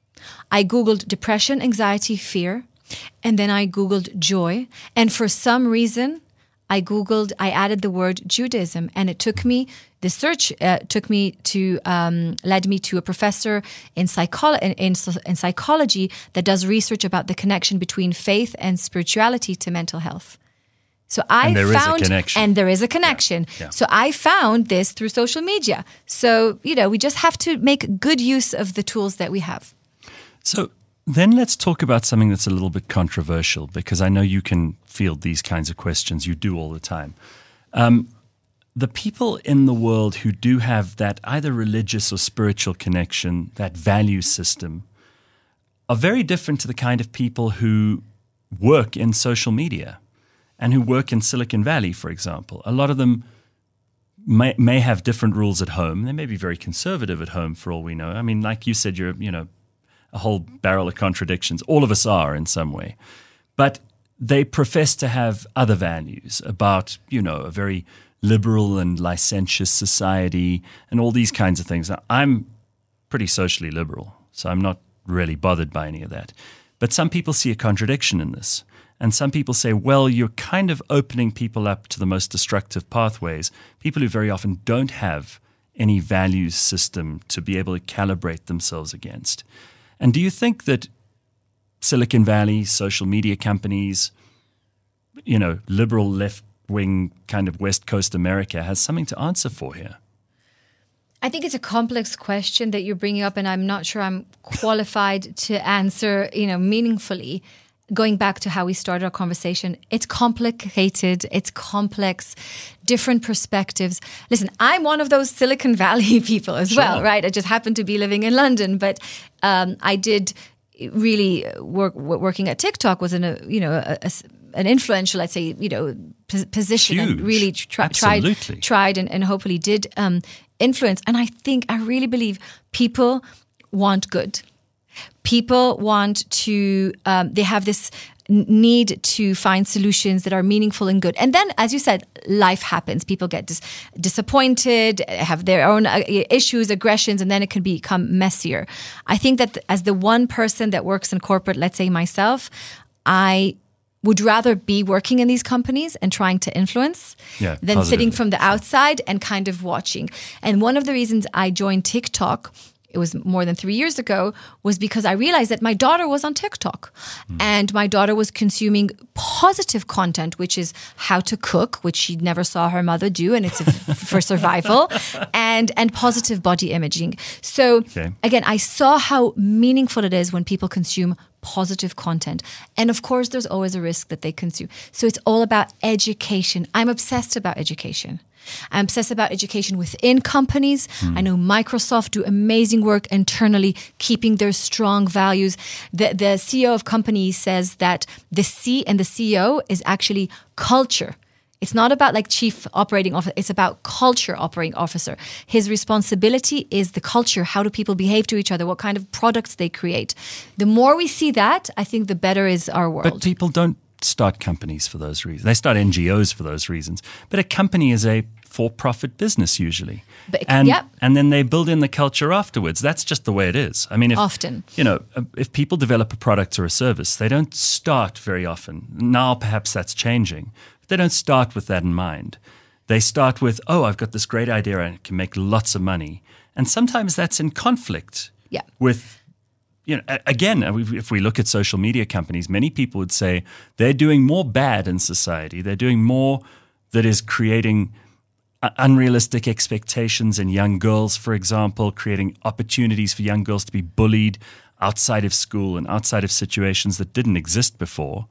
I Googled depression, anxiety, fear, and then I Googled joy. And for some reason, I Googled, I added the word Judaism, and it took me, the search uh, took me to, um, led me to a professor in, psycholo- in, in, in psychology that does research about the connection between faith and spirituality to mental health. So I and there found, is a connection. and there is a connection. Yeah. Yeah. So I found this through social media. So, you know, we just have to make good use of the tools that we have. So then let's talk about something that's a little bit controversial, because I know you can field these kinds of questions. You do all the time. Um, the people in the world who do have that either religious or spiritual connection, that value system, are very different to the kind of people who work in social media and who work in Silicon Valley, for example. A lot of them may, may have different rules at home. They may be very conservative at home, for all we know. I mean, like you said, you're, you know, a whole barrel of contradictions. All of us are in some way. But they profess to have other values about, you know, a very liberal and licentious society and all these kinds of things. Now, I'm pretty socially liberal, so I'm not really bothered by any of that. But some people see a contradiction in this. And some people say, well, you're kind of opening people up to the most destructive pathways, people who very often don't have any values system to be able to calibrate themselves against. And do you think that Silicon Valley, social media companies, you know, liberal left-wing kind of West Coast America has something to answer for here? I think it's a complex question that you're bringing up, and I'm not sure I'm qualified to answer, you know, meaningfully. Going back to how we started our conversation, it's complicated, it's complex, different perspectives. Listen, I'm one of those Silicon Valley people as sure. well, right? I just happen to be living in London, but um, I did really work. Working at TikTok was in a, you know, a, a, an influential, let's say, you know, position, Huge. and really tri- tried, tried, and, and hopefully did um, influence. And I think I really believe people want good. People want to, um, they have this need to find solutions that are meaningful and good. And then, as you said, life happens. People get dis- disappointed, have their own uh, issues, aggressions, and then it can become messier. I think that as the one person that works in corporate, let's say myself, I would rather be working in these companies and trying to influence Yeah, than positively. sitting from the outside and kind of watching. And one of the reasons I joined TikTok, it was more than three years ago, was because I realized that my daughter was on TikTok mm. and my daughter was consuming positive content, which is how to cook, which she never saw her mother do, and it's a, for survival, and and positive body imaging. So okay. again, I saw how meaningful it is when people consume positive content. And of course, there's always a risk that they consume. So it's all about education. I'm obsessed about education. I'm obsessed about education within companies. Mm. I know Microsoft do amazing work internally, keeping their strong values. The, the C E O of companies says that the C and the C E O is actually culture. It's not about like chief operating officer. It's about culture operating officer. His responsibility is the culture. How do people behave to each other? What kind of products they create? The more we see that, I think the better is our world. But people don't start companies for those reasons. They start N G Os for those reasons. But a company is a for-profit business usually. But, and, yep. and then they build in the culture afterwards. That's just the way it is. I mean, if, often. You know, if people develop a product or a service, they don't start very often. Now perhaps that's changing. They don't start with that in mind. They start with, oh, I've got this great idea and I can make lots of money. And sometimes that's in conflict yeah. with, you know, again, if we look at social media companies, many people would say they're doing more bad in society. They're doing more that is creating unrealistic expectations in young girls, for example, creating opportunities for young girls to be bullied outside of school and outside of situations that didn't exist before.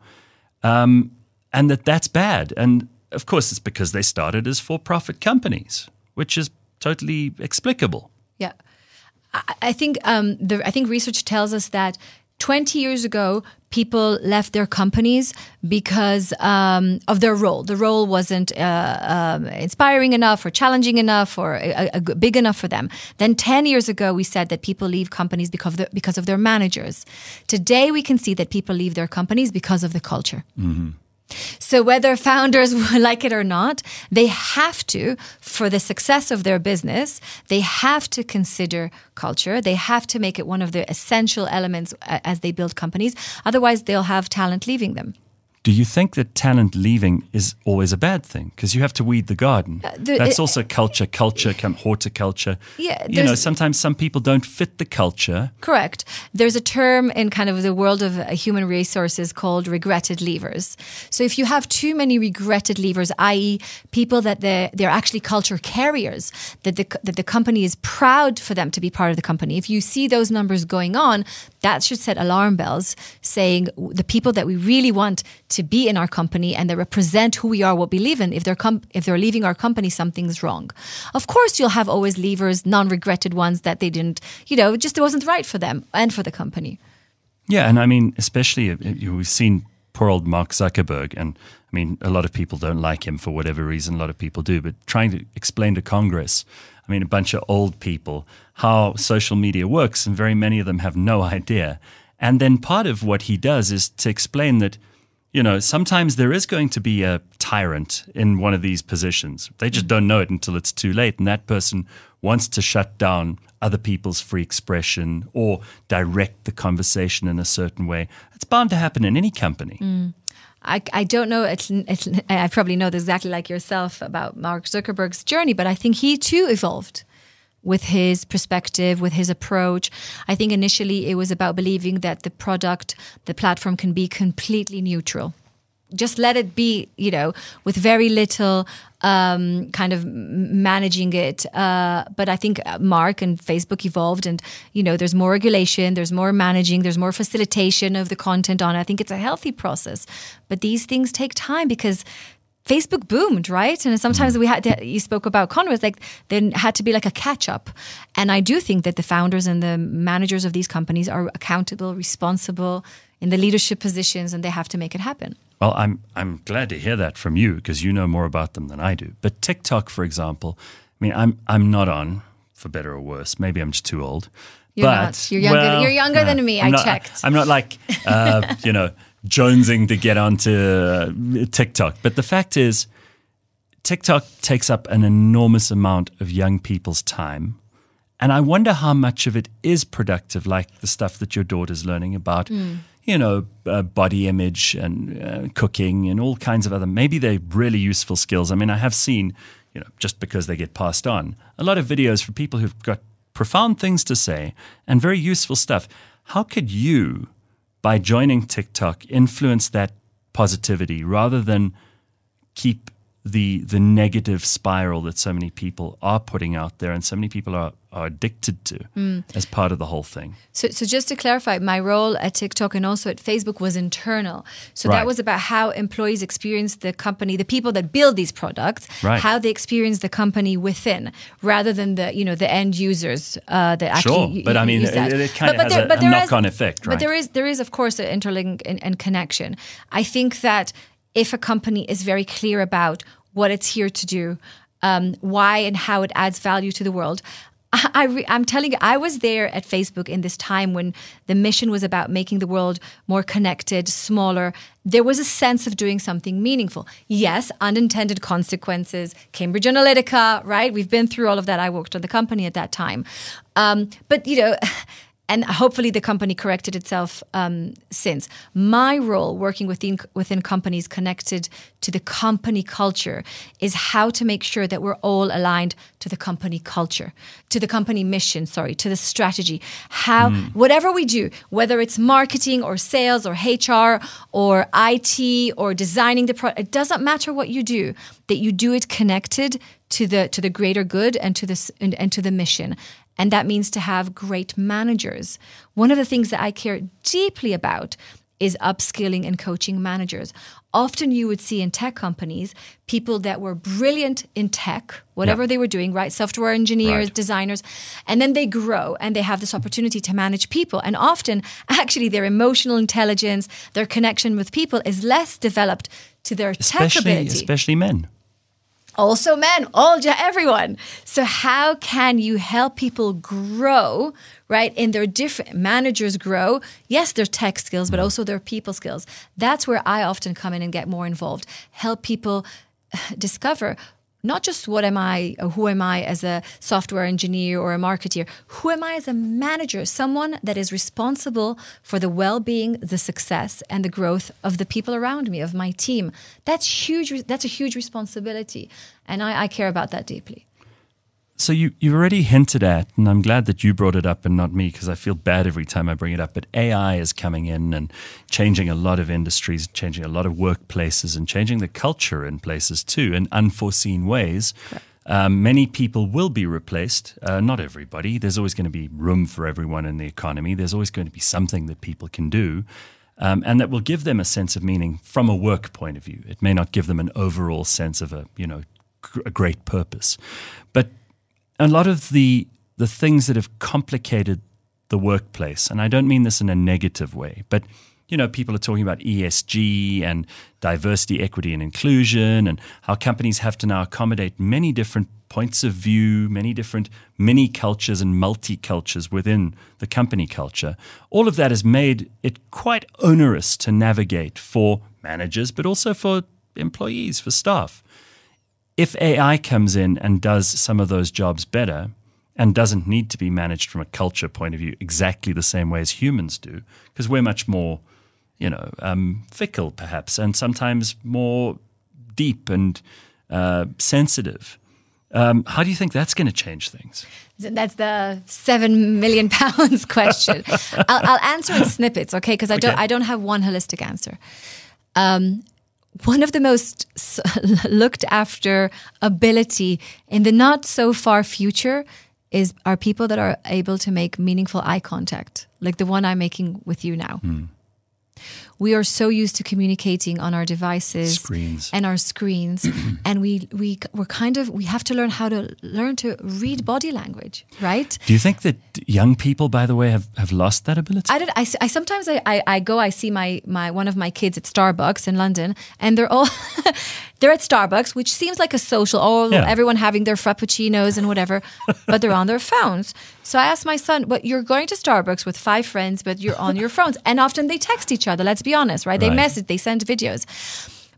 Um, And that that's bad. And of course, it's because they started as for-profit companies, which is totally explicable. Yeah. I, I think um, the, I think research tells us that twenty years ago, people left their companies because um, of their role. The role wasn't uh, um, inspiring enough or challenging enough or a, a big enough for them. Then ten years ago, we said that people leave companies because of, the, because of their managers. Today, we can see that people leave their companies because of the culture. Mm-hmm. So whether founders like it or not, they have to, for the success of their business, they have to consider culture. They have to make it one of the essential elements as they build companies. Otherwise, they'll have talent leaving them. Do you think that talent leaving is always a bad thing? Because you have to weed the garden. Uh, the, That's it, also culture, culture, horticulture. Yeah, you know, sometimes some people don't fit the culture. Correct. There's a term in kind of the world of human resources called regretted leavers. So if you have too many regretted leavers, that is people that they're, they're actually culture carriers, that the, that the company is proud for them to be part of the company. If you see those numbers going on, that should set alarm bells saying the people that we really want to be in our company and that represent who we are, what we believe in, if they're com- if they're leaving our company, something's wrong. Of course, you'll have always leavers, non-regretted ones that they didn't, you know, just it wasn't right for them and for the company. Yeah, and I mean, especially we've seen poor old Mark Zuckerberg, and I mean, a lot of people don't like him for whatever reason, a lot of people do, but trying to explain to Congress, I mean, a bunch of old people, how social media works, and very many of them have no idea. And then part of what he does is to explain that, you know, sometimes there is going to be a tyrant in one of these positions. They just don't know it until it's too late. And that person wants to shut down other people's free expression or direct the conversation in a certain way. It's bound to happen in any company. Mm. I, I don't know, it's, it's, I probably know exactly like yourself about Mark Zuckerberg's journey, but I think he too evolved with his perspective, with his approach. I think initially it was about believing that the product, the platform can be completely neutral. Just let it be, you know, with very little um, kind of managing it. Uh, but I think Mark and Facebook evolved and, you know, there's more regulation, there's more managing, there's more facilitation of the content on it. I think it's a healthy process. But these things take time because Facebook boomed, right? And sometimes we had to, you spoke about Congress, like there had to be like a catch up. And I do think that the founders and the managers of these companies are accountable, responsible in the leadership positions, and they have to make it happen. Well, I'm I'm glad to hear that from you because you know more about them than I do. But TikTok, for example, I mean, I'm I'm not on, for better or worse. Maybe I'm just too old. You're but, not. You're younger. Well, you're younger uh, than me. I'm I not, checked. I'm not like uh, you know jonesing to get onto uh, TikTok. But the fact is, TikTok takes up an enormous amount of young people's time. And I wonder how much of it is productive, like the stuff that your daughter's learning about, mm. you know, uh, body image and uh, cooking and all kinds of other, maybe they're really useful skills. I mean, I have seen, you know, just because they get passed on, a lot of videos for people who've got profound things to say and very useful stuff. How could you, by joining TikTok, influence that positivity rather than keep the the negative spiral that so many people are putting out there and so many people are, are addicted to mm. as part of the whole thing? So, so just to clarify, my role at TikTok and also at Facebook was internal. So Right. that was about how employees experience the company, the people that build these products, Right. how they experience the company within, rather than the you know the end users uh, that actually. Sure, but I mean, use that. it, it kind But- of but has there- a, but a there is- knock-on effect, right? But there is there is of course an interlink and, and connection. I think that if a company is very clear about what it's here to do, um, why and how it adds value to the world. I, I re- I'm telling you, I was there at Facebook in this time when the mission was about making the world more connected, smaller. There was a sense of doing something meaningful. Yes, unintended consequences, Cambridge Analytica, right? We've been through all of that. I worked on the company at that time. Um, but, you know... And hopefully the company corrected itself um, since. My role working within within companies connected to the company culture is how to make sure that we're all aligned to the company culture, to the company mission, sorry, to the strategy. How, mm. whatever we do, whether it's marketing or sales or H R or I T or designing the product, it doesn't matter what you do, that you do it connected to the to the greater good and to this and, and to the mission. And that means to have great managers. One of the things that I care deeply about is upskilling and coaching managers. Often you would see in tech companies, people that were brilliant in tech, whatever Yeah. they were doing, right? Software engineers, Right. designers, and then they grow and they have this opportunity to manage people. And often, actually, their emotional intelligence, their connection with people is less developed to their tech especially, ability. especially men. Also men, all everyone. So how can you help people grow, right? In their different managers grow. Yes, their tech skills, but also their people skills. That's where I often come in and get more involved. Help people discover not just what am I or who am I as a software engineer or a marketeer, who am I as a manager, someone that is responsible for the well-being, the success, and the growth of the people around me, of my team. That's huge. That's a huge responsibility, and I, I care about that deeply. So you, you already hinted at, and I'm glad that you brought it up and not me, because I feel bad every time I bring it up, but A I is coming in and changing a lot of industries, changing a lot of workplaces, and changing the culture in places too in unforeseen ways. Um, many people will be replaced, uh, not everybody. There's always going to be room for everyone in the economy. There's always going to be something that people can do, um, and that will give them a sense of meaning from a work point of view. It may not give them an overall sense of a, you know, a great purpose. But a lot of the the things that have complicated the workplace, and I don't mean this in a negative way, but you know, people are talking about E S G and diversity, equity, and inclusion, and how companies have to now accommodate many different points of view, many different mini cultures and multi-cultures within the company culture. All of that has made it quite onerous to navigate for managers, but also for employees, for staff. If A I comes in and does some of those jobs better and doesn't need to be managed from a culture point of view exactly the same way as humans do, because we're much more, you know, um, fickle perhaps, and sometimes more deep and uh, sensitive. Um, how do you think that's going to change things? That's the seven million pounds question. I'll, I'll answer in snippets, okay? Because I don't, Okay. I don't have one holistic answer. Um, One of the most looked after ability in the not so far future is are people that are able to make meaningful eye contact, like the one I'm making with you now. Mm. We are so used to communicating on our devices Screens. and our screens, and we we we're kind of we have to learn how to learn to read body language, right? Do you think that young people, by the way, have, have lost that ability? I, did, I, I sometimes I, I, I go I see my my one of my kids at Starbucks in London, and they're all they're at Starbucks, which seems like a social, oh Yeah. everyone having their frappuccinos and whatever, but they're on their phones. So I asked my son, "But you're going to Starbucks with five friends, but you're on your phones," and often they text each other. Let's be honest, right? They Right. message, they send videos.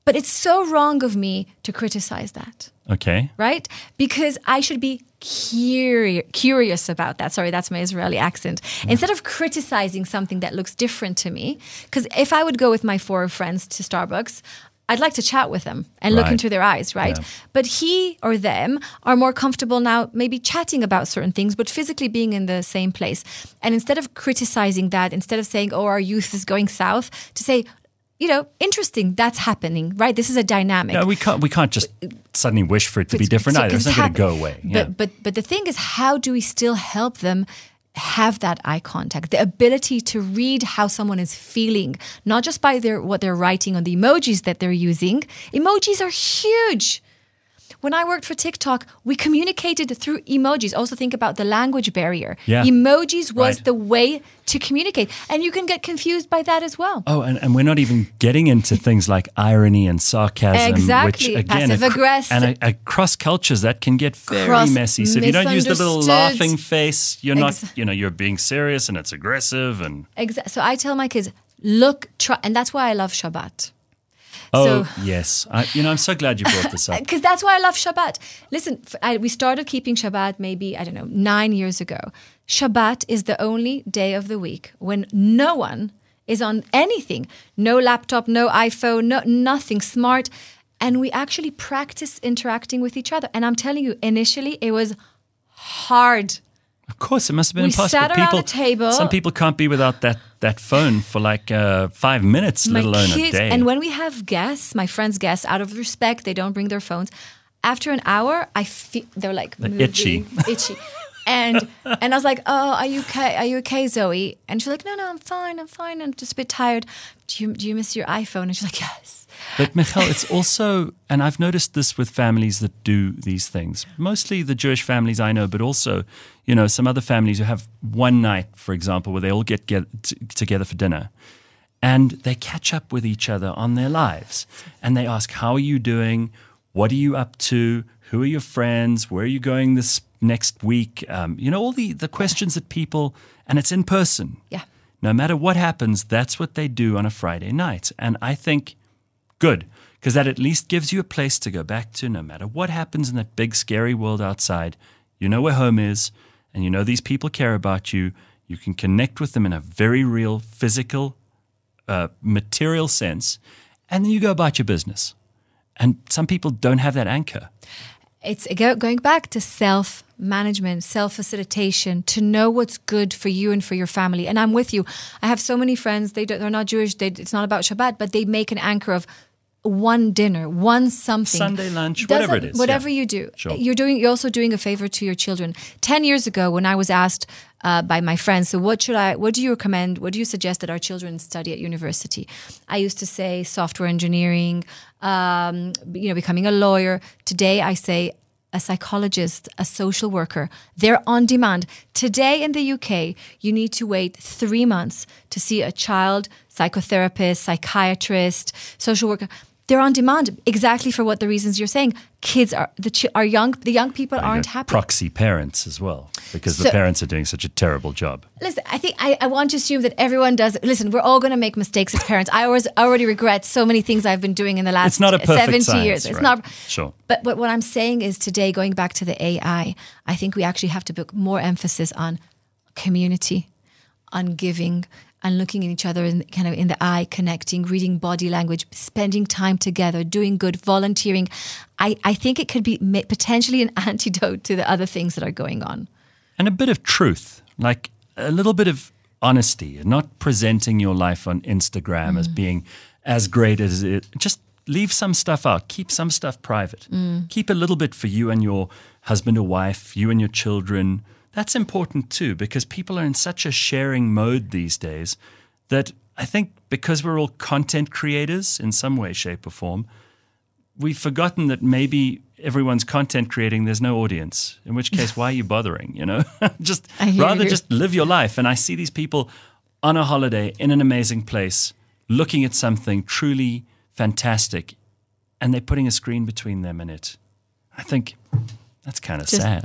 But it's so wrong of me to criticize that. Okay. Right? Because I should be curi- curious about that. Sorry, that's my Israeli accent. Yeah. Instead of criticizing something that looks different to me, because if I would go with my four friends to Starbucks, I'd like to chat with them and look Right. into their eyes, right? Yeah. But he or them are more comfortable now maybe chatting about certain things, but physically being in the same place. And instead of criticizing that, instead of saying, oh, our youth is going south, to say, you know, interesting, that's happening, right? This is a dynamic. No, we can't. We can't just suddenly wish for it to be different So- either. It's not hap- going to go away. Yeah. But, but but the thing is, how do we still help them have that eye contact, the ability to read how someone is feeling, not just by their what they're writing on the emojis that they're using. Emojis are huge. When I worked for TikTok, we communicated through emojis. Also think about the language barrier. Yeah. Emojis was Right. the way to communicate. And you can get confused by that as well. Oh, and, and we're not even getting into things like irony and sarcasm. Exactly. Which, again, Passive ac- aggressive. And a, across cultures, that can get very Cross messy. So if you don't use the little misunderstood. laughing face, you're not, Ex- you know, you're being serious and it's aggressive. And Exa- so I tell my kids, look, try, and that's why I love Shabbat. oh, So- yes. I, you know, I'm so glad you brought this up. Because that's why I love Shabbat. Listen, f- I, we started keeping Shabbat maybe, I don't know, nine years ago. Shabbat is the only day of the week when no one is on anything. No laptop, no iPhone, no nothing smart. And we actually practice interacting with each other. And I'm telling you, initially it was hard. Of course, it must have been We impossible. sat around people, the table. Some people can't be without that, that phone for like uh, five minutes, let alone a day. And when we have guests, my friends' guests, out of respect, they don't bring their phones. After an hour, I feel they're like moving, itchy. itchy, and and I was like, "Oh, are you okay? Are you okay, Zoe?" And she's like, "No, no, I'm fine. I'm fine. I'm just a bit tired. Do you do you miss your iPhone?" And she's like, "Yes." But Michal, it's also, and I've noticed this with families that do these things, mostly the Jewish families I know, but also, you know, some other families who have one night, for example, where they all get, get t- together for dinner and they catch up with each other on their lives. And they ask, how are you doing? What are you up to? Who are your friends? Where are you going this next week? Um, you know, all the, the questions that people, and it's in person. Yeah. No matter what happens, that's what they do on a Friday night. And I think, good, because that at least gives you a place to go back to no matter what happens in that big, scary world outside. You know where home is, and you know these people care about you. You can connect with them in a very real, physical, uh, material sense, and then you go about your business. And some people don't have that anchor. It's go- going back to self-management, self-facilitation, to know what's good for you and for your family. And I'm with you. I have so many friends, they don't, they're not Jewish, they, it's not about Shabbat, but they make an anchor of one dinner, one something. Sunday lunch, Doesn't- whatever it is. Whatever yeah. you do. Sure. You're doing. You're also doing a favor to your children. Ten years ago, when I was asked uh, by my friends, so what should I, what do you recommend, what do you suggest that our children study at university? I used to say software engineering, um, you know, becoming a lawyer. Today I say a psychologist, a social worker. They're on demand. Today in the U K, you need to wait three months to see a child psychotherapist, psychiatrist, social worker. They're on demand exactly for what the reasons you're saying. Kids are the ch- are young. The young people You aren't got happy. Proxy parents as well, because the So- parents are doing such a terrible job. Listen, I think I, I want to assume that everyone does. Listen, we're all going to make mistakes as parents. I always already regret so many things I've been doing in the last It's not a perfect seventy science, years. It's right. not. Sure. But but what I'm saying is today, going back to the A I, I think we actually have to put more emphasis on community, on giving, and looking at each other in kind of in the eye, connecting, reading body language, spending time together, doing good, volunteering. I, I think it could be ma- potentially an antidote to the other things that are going on. And a bit of truth, like a little bit of honesty, and not presenting your life on Instagram mm. as being as great as it. Just leave some stuff out. Keep some stuff private. Mm. Keep a little bit for you and your husband or wife, you and your children. That's important too, because people are in such a sharing mode these days that I think because we're all content creators in some way, shape, or form, we've forgotten that maybe everyone's content creating, there's no audience, in which case, why are you bothering, you know? just rather you. just live your life. And I see these people on a holiday in an amazing place, looking at something truly fantastic, and they're putting a screen between them and it. I think that's kind of Just- sad,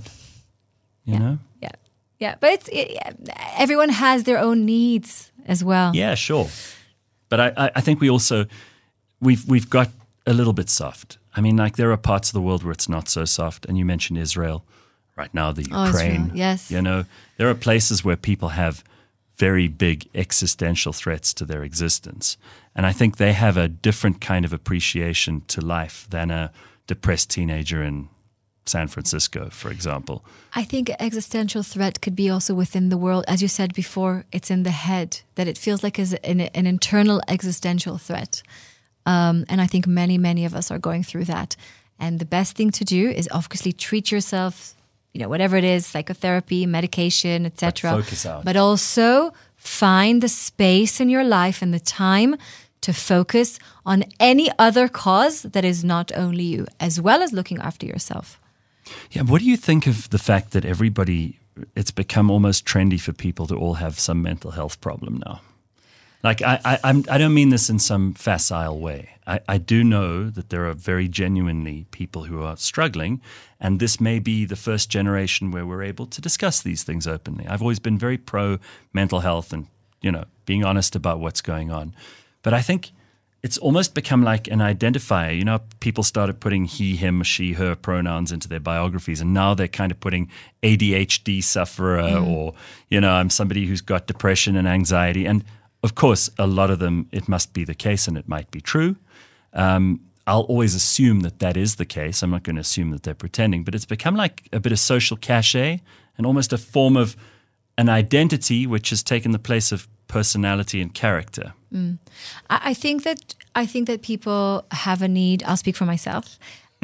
you yeah. know? Yeah, yeah, but it's it, everyone has their own needs as well. Yeah, sure. But I, I, I think we also we've we've got a little bit soft. I mean, like there are parts of the world where it's not so soft. And you mentioned Israel, right now the Oh, Ukraine. Israel, yes. You know, there are places where people have very big existential threats to their existence. And I think they have a different kind of appreciation to life than a depressed teenager in San Francisco, for example. I think existential threat could be also within the world. As you said before, it's in the head, that it feels like is an, an internal existential threat. Um, and I think many, many of us are going through that. And the best thing to do is obviously treat yourself, you know, whatever it is, psychotherapy, medication, et cetera. But focus out. But also find the space in your life and the time to focus on any other cause that is not only you, as well as looking after yourself. Yeah, what do you think of the fact that everybody, it's become almost trendy for people to all have some mental health problem now? Like, I, I, I'm, I don't mean this in some facile way. I, I do know that there are very genuinely people who are struggling, and this may be the first generation where we're able to discuss these things openly. I've always been very pro mental health and, you know, being honest about what's going on. But I think it's almost become like an identifier. You know, people started putting he, him, she, her pronouns into their biographies, and now they're kind of putting A D H D sufferer mm. or, you know, I'm somebody who's got depression and anxiety. And of course, a lot of them, it must be the case and it might be true. Um, I'll always assume that that is the case. I'm not going to assume that they're pretending, but it's become like a bit of social cachet and almost a form of an identity which has taken the place of personality and character. Mm. I think that I think that people have a need, I'll speak for myself,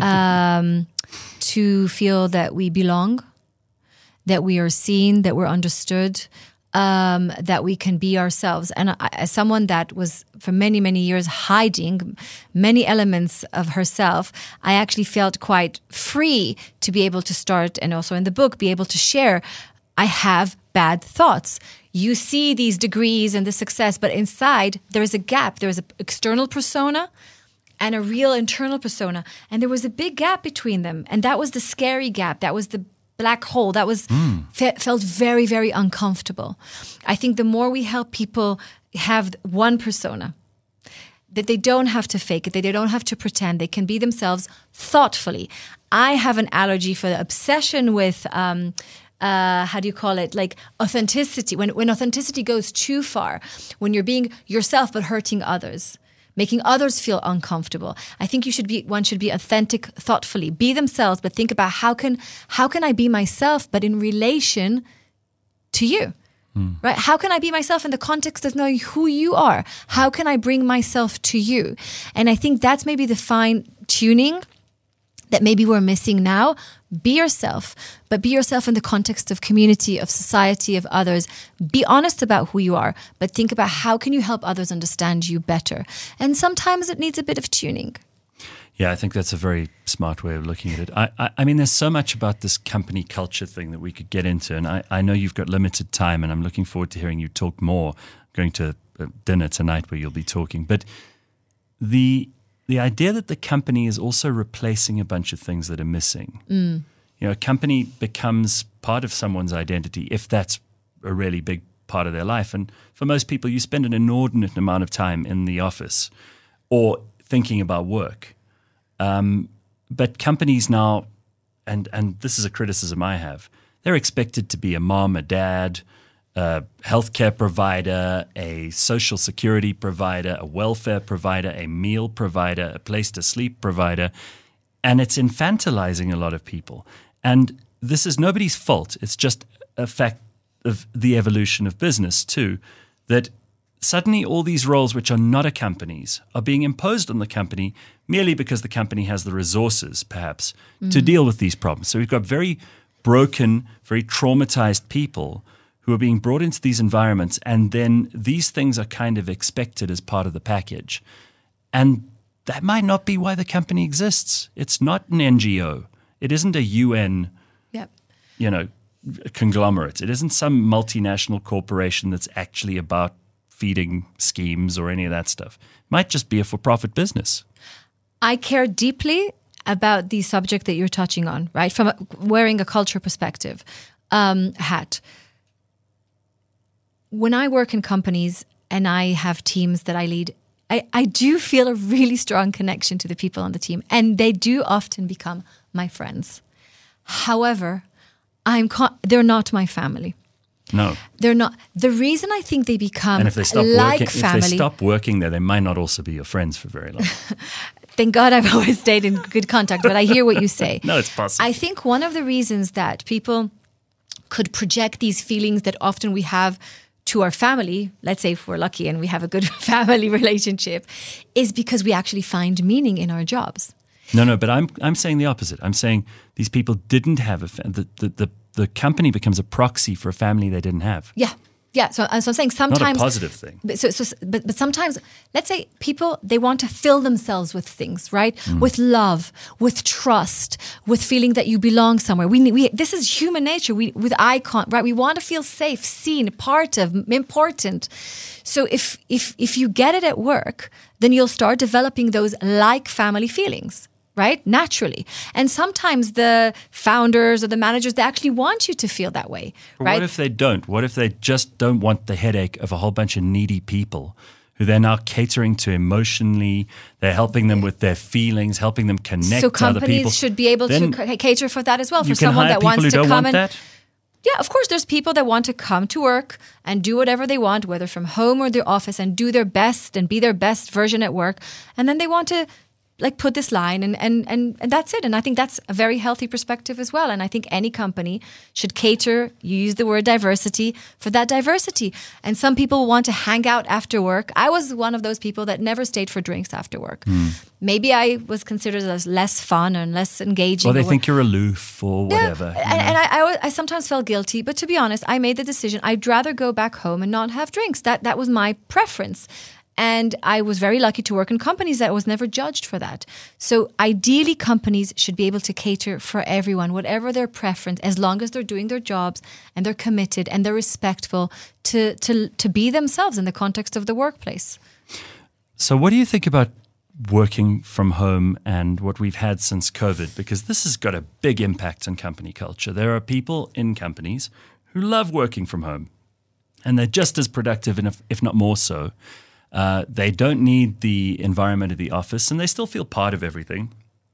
um, to feel that we belong, that we are seen, that we're understood, um, that we can be ourselves. And I, as someone that was for many, many years hiding many elements of herself, I actually felt quite free to be able to start, and also in the book, be able to share, I have bad thoughts. You see these degrees and the success, but inside there is a gap. There is an external persona and a real internal persona. And there was a big gap between them. And that was the scary gap. That was the black hole. That was mm. fe- felt very, very uncomfortable. I think the more we help people have one persona, that they don't have to fake it, that they don't have to pretend, they can be themselves thoughtfully. I have an allergy for the obsession with... Um, Uh, how do you call it? Like authenticity. When when authenticity goes too far, when you're being yourself but hurting others, making others feel uncomfortable. I think you should be. One should be authentic, thoughtfully, be themselves, but think about how can how can I be myself, but in relation to you, mm. right? How can I be myself in the context of knowing who you are? How can I bring myself to you? And I think that's maybe the fine tuning that maybe we're missing now. Be yourself, but be yourself in the context of community, of society, of others. Be honest about who you are, but think about how can you help others understand you better. And sometimes it needs a bit of tuning. Yeah, I think that's a very smart way of looking at it. I, I, I mean, there's so much about this company culture thing that we could get into, and I, I know you've got limited time, and I'm looking forward to hearing you talk more. I'm going to dinner tonight where you'll be talking. But the... The idea that the company is also replacing a bunch of things that are missing. Mm. You know, a company becomes part of someone's identity if that's a really big part of their life. And for most people, you spend an inordinate amount of time in the office or thinking about work. Um, but companies now, and, and this is a criticism I have, they're expected to be a mom, a dad, a healthcare provider, a social security provider, a welfare provider, a meal provider, a place to sleep provider. And it's infantilizing a lot of people. And this is nobody's fault. It's just a fact of the evolution of business too, that suddenly all these roles which are not a company's are being imposed on the company merely because the company has the resources, perhaps, mm. to deal with these problems. So we've got very broken, very traumatized people who are being brought into these environments, and then these things are kind of expected as part of the package. And that might not be why the company exists. It's not an N G O. It isn't a U N, yep. you know, conglomerate. It isn't some multinational corporation that's actually about feeding schemes or any of that stuff. It might just be a for-profit business. I care deeply about the subject that you're touching on, right? From a, wearing a culture perspective um, hat. When I work in companies and I have teams that I lead, I, I do feel a really strong connection to the people on the team, and they do often become my friends. However, I'm con- they're not my family. No. They're not. The reason I think they become And if they stop like working, family, if they stop working there, they might not also be your friends for very long. Thank God I've always stayed in good contact, but I hear what you say. No, it's possible. I think one of the reasons that people could project these feelings that often we have to our family, let's say if we're lucky and we have a good family relationship, is because we actually find meaning in our jobs. No, no, but I'm I'm saying the opposite. I'm saying these people didn't have a fa- the, the the the company becomes a proxy for a family they didn't have. Yeah. Yeah, so, so I'm saying sometimes... Not a positive thing. But, so, so, but, but sometimes, let's say people, they want to fill themselves with things, right? Mm. With love, with trust, with feeling that you belong somewhere. We, we This is human nature, we, with icon, right? We want to feel safe, seen, part of, important. So if, if, if you get it at work, then you'll start developing those like family feelings. Right? Naturally. And sometimes the founders or the managers, they actually want you to feel that way. But right? What if they don't? What if they just don't want the headache of a whole bunch of needy people who they're now catering to emotionally? They're helping them with their feelings, helping them connect so to other people. companies should be able then to c- cater for that as well. For you can someone hire that people wants who to don't come want and that? yeah, of course, there's people that want to come to work and do whatever they want, whether from home or their office, and do their best and be their best version at work. And then they want to like put this line and, and, and, and that's it. And I think that's a very healthy perspective as well. And I think any company should cater, you use the word diversity, for that diversity. And some people want to hang out after work. I was one of those people that never stayed for drinks after work. Mm. Maybe I was considered as less fun and less engaging. Or they think you're aloof or whatever. Yeah, and, and I, I, I sometimes felt guilty. But to be honest, I made the decision. I'd rather go back home and not have drinks. That that was my preference. And I was very lucky to work in companies that was never judged for that. So ideally, companies should be able to cater for everyone, whatever their preference, as long as they're doing their jobs and they're committed and they're respectful to, to, to be themselves in the context of the workplace. So what do you think about working from home and what we've had since COVID? Because this has got a big impact on company culture. There are people in companies who love working from home, and they're just as productive, if, if not more so. Uh, they don't need the environment of the office, and they still feel part of everything.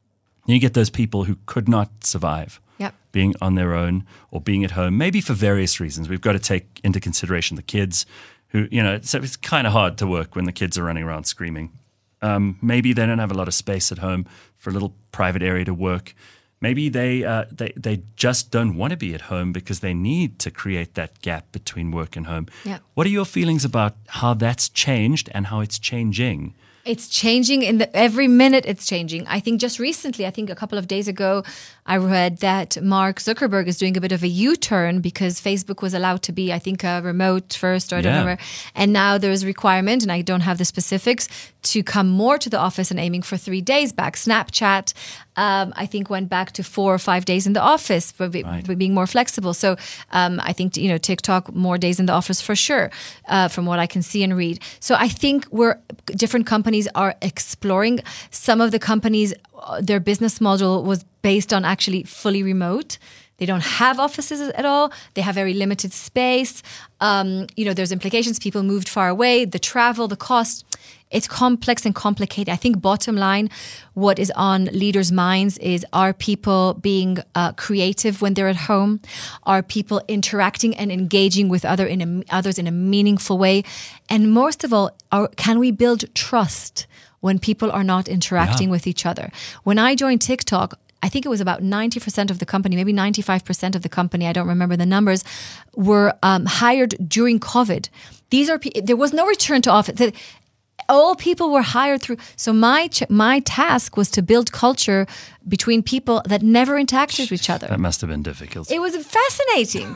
You get those people who could not survive yep. being on their own or being at home, maybe for various reasons. We've got to take into consideration the kids who, you know, it's, it's kind of hard to work when the kids are running around screaming. Um, maybe they don't have a lot of space at home for a little private area to work. Maybe they, uh, they they just don't want to be at home because they need to create that gap between work and home. Yeah. What are your feelings about how that's changed and how it's changing? It's changing in the every minute. It's changing. I think just recently, I think a couple of days ago, I read that Mark Zuckerberg is doing a bit of a U-turn because Facebook was allowed to be, I think, a remote first, or I don't Yeah. remember. And now there is a requirement, and I don't have the specifics, to come more to the office and aiming for three days back. Snapchat, um, I think, went back to four or five days in the office, but be, Right. being more flexible. So um, I think, you know, TikTok, more days in the office for sure, uh, from what I can see and read. So I think we're different companies are exploring. Some of the companies, uh, their business model was based on actually fully remote. They don't have offices at all. They have very limited space. Um, you know, there's implications. People moved far away, the travel, the cost. It's complex and complicated. I think bottom line, what is on leaders' minds is, are people being uh, creative when they're at home? Are people interacting and engaging with other in a, others in a meaningful way? And most of all, are, can we build trust when people are not interacting Yeah. with each other? When I joined TikTok, I think it was about ninety percent of the company, maybe ninety-five percent of the company, I don't remember the numbers, were um, hired during COVID. These are pe- there was no return to office. The- All people were hired through. So my ch- my task was to build culture between people that never interacted with each other. That must have been difficult. It was fascinating.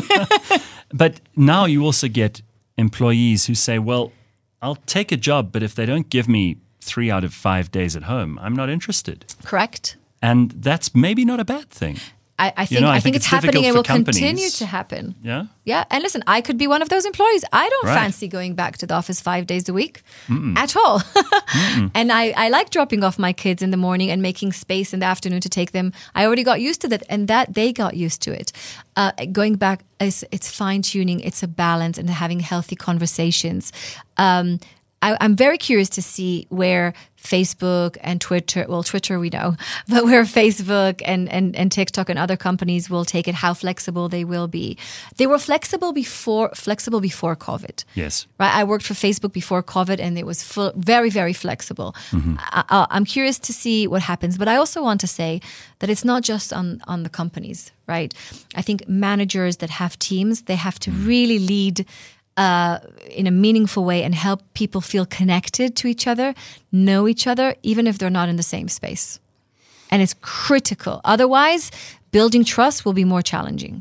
But now you also get employees who say, well, I'll take a job, but if they don't give me three out of five days at home, I'm not interested. Correct. And that's maybe not a bad thing. I, I think know, I I think think it's it's happening difficult and for will companies. continue to happen. Yeah? Yeah, and listen, I could be one of those employees. I don't Right. fancy going back to the office five days a week at all. And I, I like dropping off my kids in the morning and making space in the afternoon to take them. I already got used to that, and that they got used to it. Uh, going back, it's, it's fine tuning. It's a balance and having healthy conversations. Um, I, I'm very curious to see where Facebook and Twitter, well, Twitter we know, but where Facebook and, and, and TikTok and other companies will take it, how flexible they will be. They were flexible before flexible before COVID. Yes. Right. I worked for Facebook before COVID and it was full, very, very flexible. Mm-hmm. I, I'm curious to see what happens. But I also want to say that it's not just on, on the companies, right? I think managers that have teams, they have to mm. really lead Uh, in a meaningful way and help people feel connected to each other, know each other, even if they're not in the same space. And it's critical. Otherwise, building trust will be more challenging.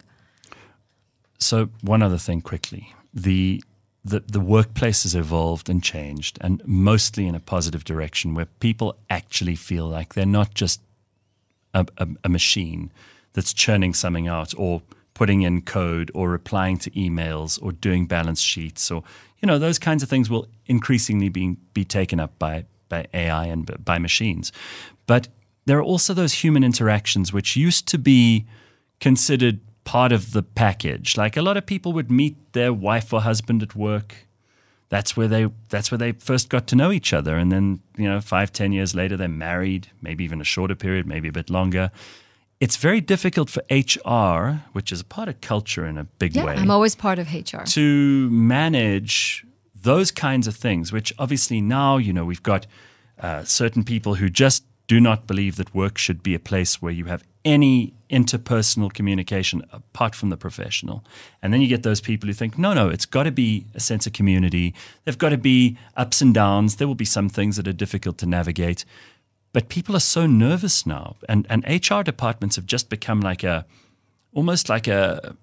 So one other thing quickly. The, the, the workplace has evolved and changed, and mostly in a positive direction where people actually feel like they're not just a, a, a machine that's churning something out or putting in code or replying to emails or doing balance sheets or, you know, those kinds of things will increasingly be, be taken up by, by A I and by machines. But there are also those human interactions which used to be considered part of the package. Like a lot of people would meet their wife or husband at work. That's where they that's where they first got to know each other. And then, you know, five, ten years later, they're married, maybe even a shorter period, maybe a bit longer. It's very difficult for H R, which is a part of culture in a big yeah, way. I'm always part of H R. To manage those kinds of things, which obviously now, you know, we've got uh, certain people who just do not believe that work should be a place where you have any interpersonal communication apart from the professional. And then you get those people who think, no, no, it's got to be a sense of community. There've got to be ups and downs. There will be some things that are difficult to navigate. But people are so nervous now, and, and H R departments have just become like a, almost like a,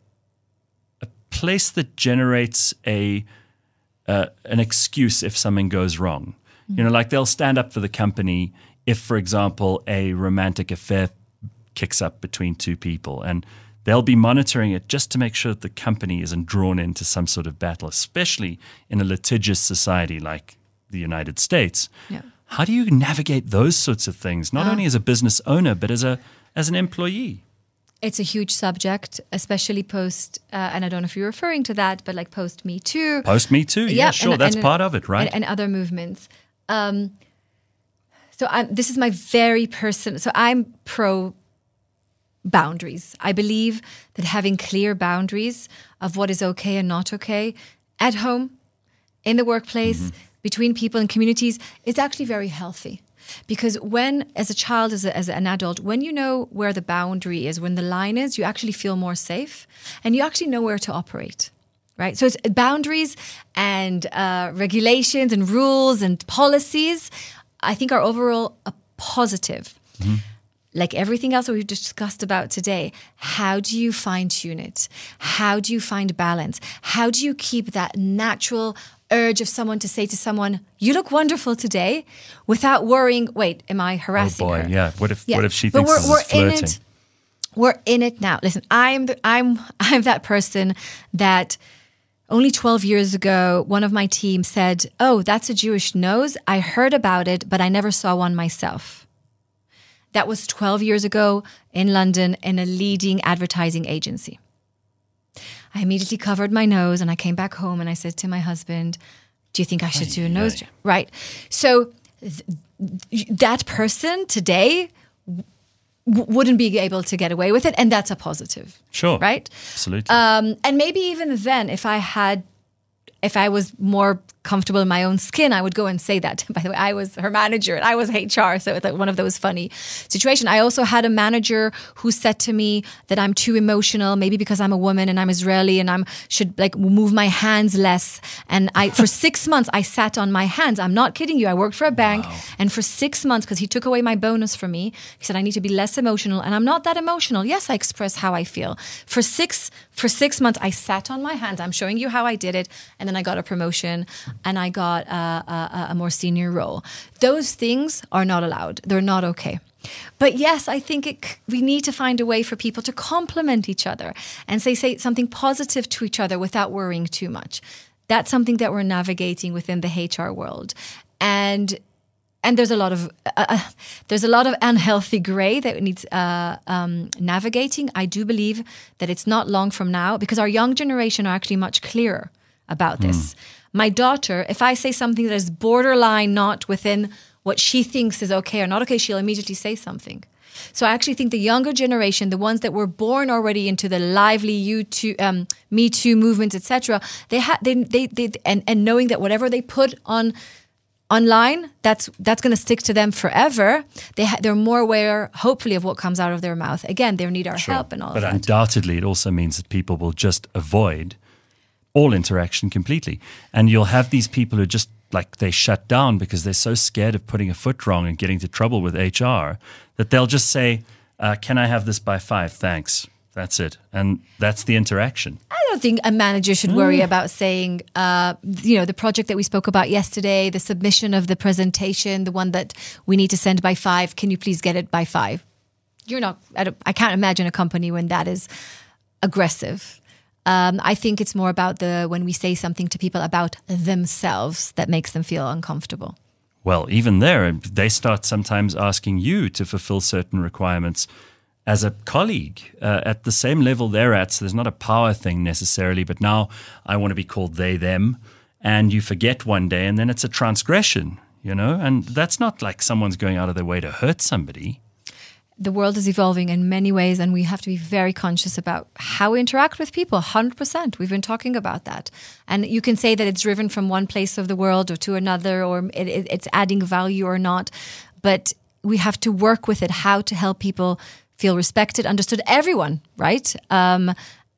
a place that generates a, uh, an excuse if something goes wrong. Mm-hmm. You know, like they'll stand up for the company if, for example, a romantic affair kicks up between two people, and they'll be monitoring it just to make sure that the company isn't drawn into some sort of battle, especially in a litigious society like the United States. Yeah. How do you navigate those sorts of things, not uh, only as a business owner, but as a as an employee? It's a huge subject, especially post, uh, and I don't know if you're referring to that, but like post Me Too. Post Me Too, yeah, yeah sure, and, that's and, part of it, right? And, and other movements. Um, so I'm, this is my very personal, so I'm pro boundaries. I believe that having clear boundaries of what is okay and not okay at home, in the workplace, mm-hmm. between people and communities, is actually very healthy. Because when, as a child, as, a, as an adult, when you know where the boundary is, when the line is, you actually feel more safe and you actually know where to operate, right? So it's boundaries and uh, regulations and rules and policies, I think are overall a positive. Mm-hmm. Like everything else that we've discussed about today, how do you fine-tune it? How do you find balance? How do you keep that natural urge of someone to say to someone, you look wonderful today, without worrying, wait, am I harassing her? Oh boy, her? yeah. What if yeah. what if she but thinks we're, this we're is flirting? In it, we're in it now. Listen, I'm the, I'm I'm that person that only twelve years ago, one of my team said, oh, that's a Jewish nose. I heard about it, but I never saw one myself. That was twelve years ago in London in a leading advertising agency. I immediately covered my nose and I came back home and I said to my husband, do you think I should do a nose job? Right. So th- that person today w- wouldn't be able to get away with it. And that's a positive. Sure. Right? Absolutely. Um, and maybe even then, if I had, if I was more comfortable in my own skin, I would go and say that. By the way, I was her manager and I was H R, so it's like one of those funny situations. I also had a manager who said to me that I'm too emotional, maybe because I'm a woman and I'm Israeli and I'm should like move my hands less. And I, for six months, I sat on my hands. I'm not kidding you. I worked for a bank, wow. and for six months, because he took away my bonus from me, he said I need to be less emotional, and I'm not that emotional. Yes, I express how I feel. For six for six months, I sat on my hands. I'm showing you how I did it, and then I got a promotion. And I got a, a, a more senior role. Those things are not allowed. They're not okay. But yes, I think it, we need to find a way for people to compliment each other and say, say something positive to each other without worrying too much. That's something that we're navigating within the H R world. And and there's a lot of uh, there's a lot of unhealthy gray that needs uh, um, navigating. I do believe that it's not long from now, because our young generation are actually much clearer about this. Mm. my daughter, if I say something that is borderline not within what she thinks is okay or not okay, she'll immediately say something. So I actually think the younger generation, the ones that were born already into the lively YouTube, um, Me Too movements, et cetera, they had they, they they and and knowing that whatever they put on online, that's that's going to stick to them forever. They ha- they're more aware, hopefully, of what comes out of their mouth. Again, they need our Sure. help and all But of that. undoubtedly, it also means that people will just avoid all interaction completely. And you'll have these people who just like they shut down because they're so scared of putting a foot wrong and getting into trouble with H R that they'll just say, uh, can I have this by five? Thanks. That's it. And that's the interaction. I don't think a manager should worry about saying, uh, you know, the project that we spoke about yesterday, the submission of the presentation, the one that we need to send by five. Can you please get it by five? You're not, I, don't, I can't imagine a company when that is aggressive. Um, I think it's more about the when we say something to people about themselves that makes them feel uncomfortable. Well, even there, they start sometimes asking you to fulfill certain requirements as a colleague uh, at the same level they're at. So there's not a power thing necessarily, but now I want to be called they, them, and you forget one day and then it's a transgression, you know, and that's not like someone's going out of their way to hurt somebody. The world is evolving in many ways, and we have to be very conscious about how we interact with people. one hundred percent. We've been talking about that. And you can say that it's driven from one place of the world or to another, or it, it, it's adding value or not. But we have to work with it, how to help people feel respected, understood, everyone, right? Um,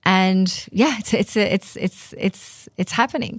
and yeah, it's it's it's it's it's it's happening.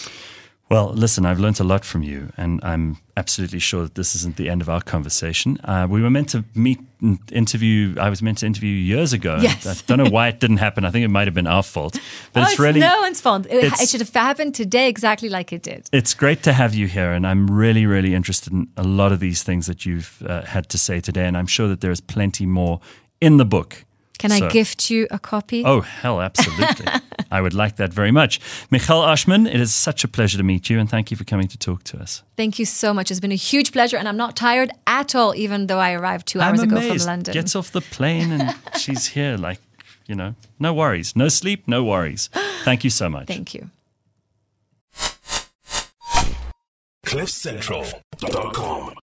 Well, listen, I've learned a lot from you, and I'm absolutely sure that this isn't the end of our conversation. Uh, we were meant to meet and interview, I was meant to interview you years ago. Yes. I don't know why it didn't happen. I think it might have been our fault. But oh, it's, it's really no one's fault. It, it's- it should have happened today exactly like it did. It's great to have you here, and I'm really, really interested in a lot of these things that you've uh, had to say today, and I'm sure that there is plenty more in the book. Can So- I gift you a copy? Oh, hell, absolutely. I would like that very much. Michal Ashman, it is such a pleasure to meet you, and thank you for coming to talk to us. Thank you so much. It's been a huge pleasure, and I'm not tired at all, even though I arrived two hours I'm ago amazed. from London. Gets off the plane and she's here, like, you know, no worries. No sleep, no worries. Thank you so much. Thank you. cliff central dot com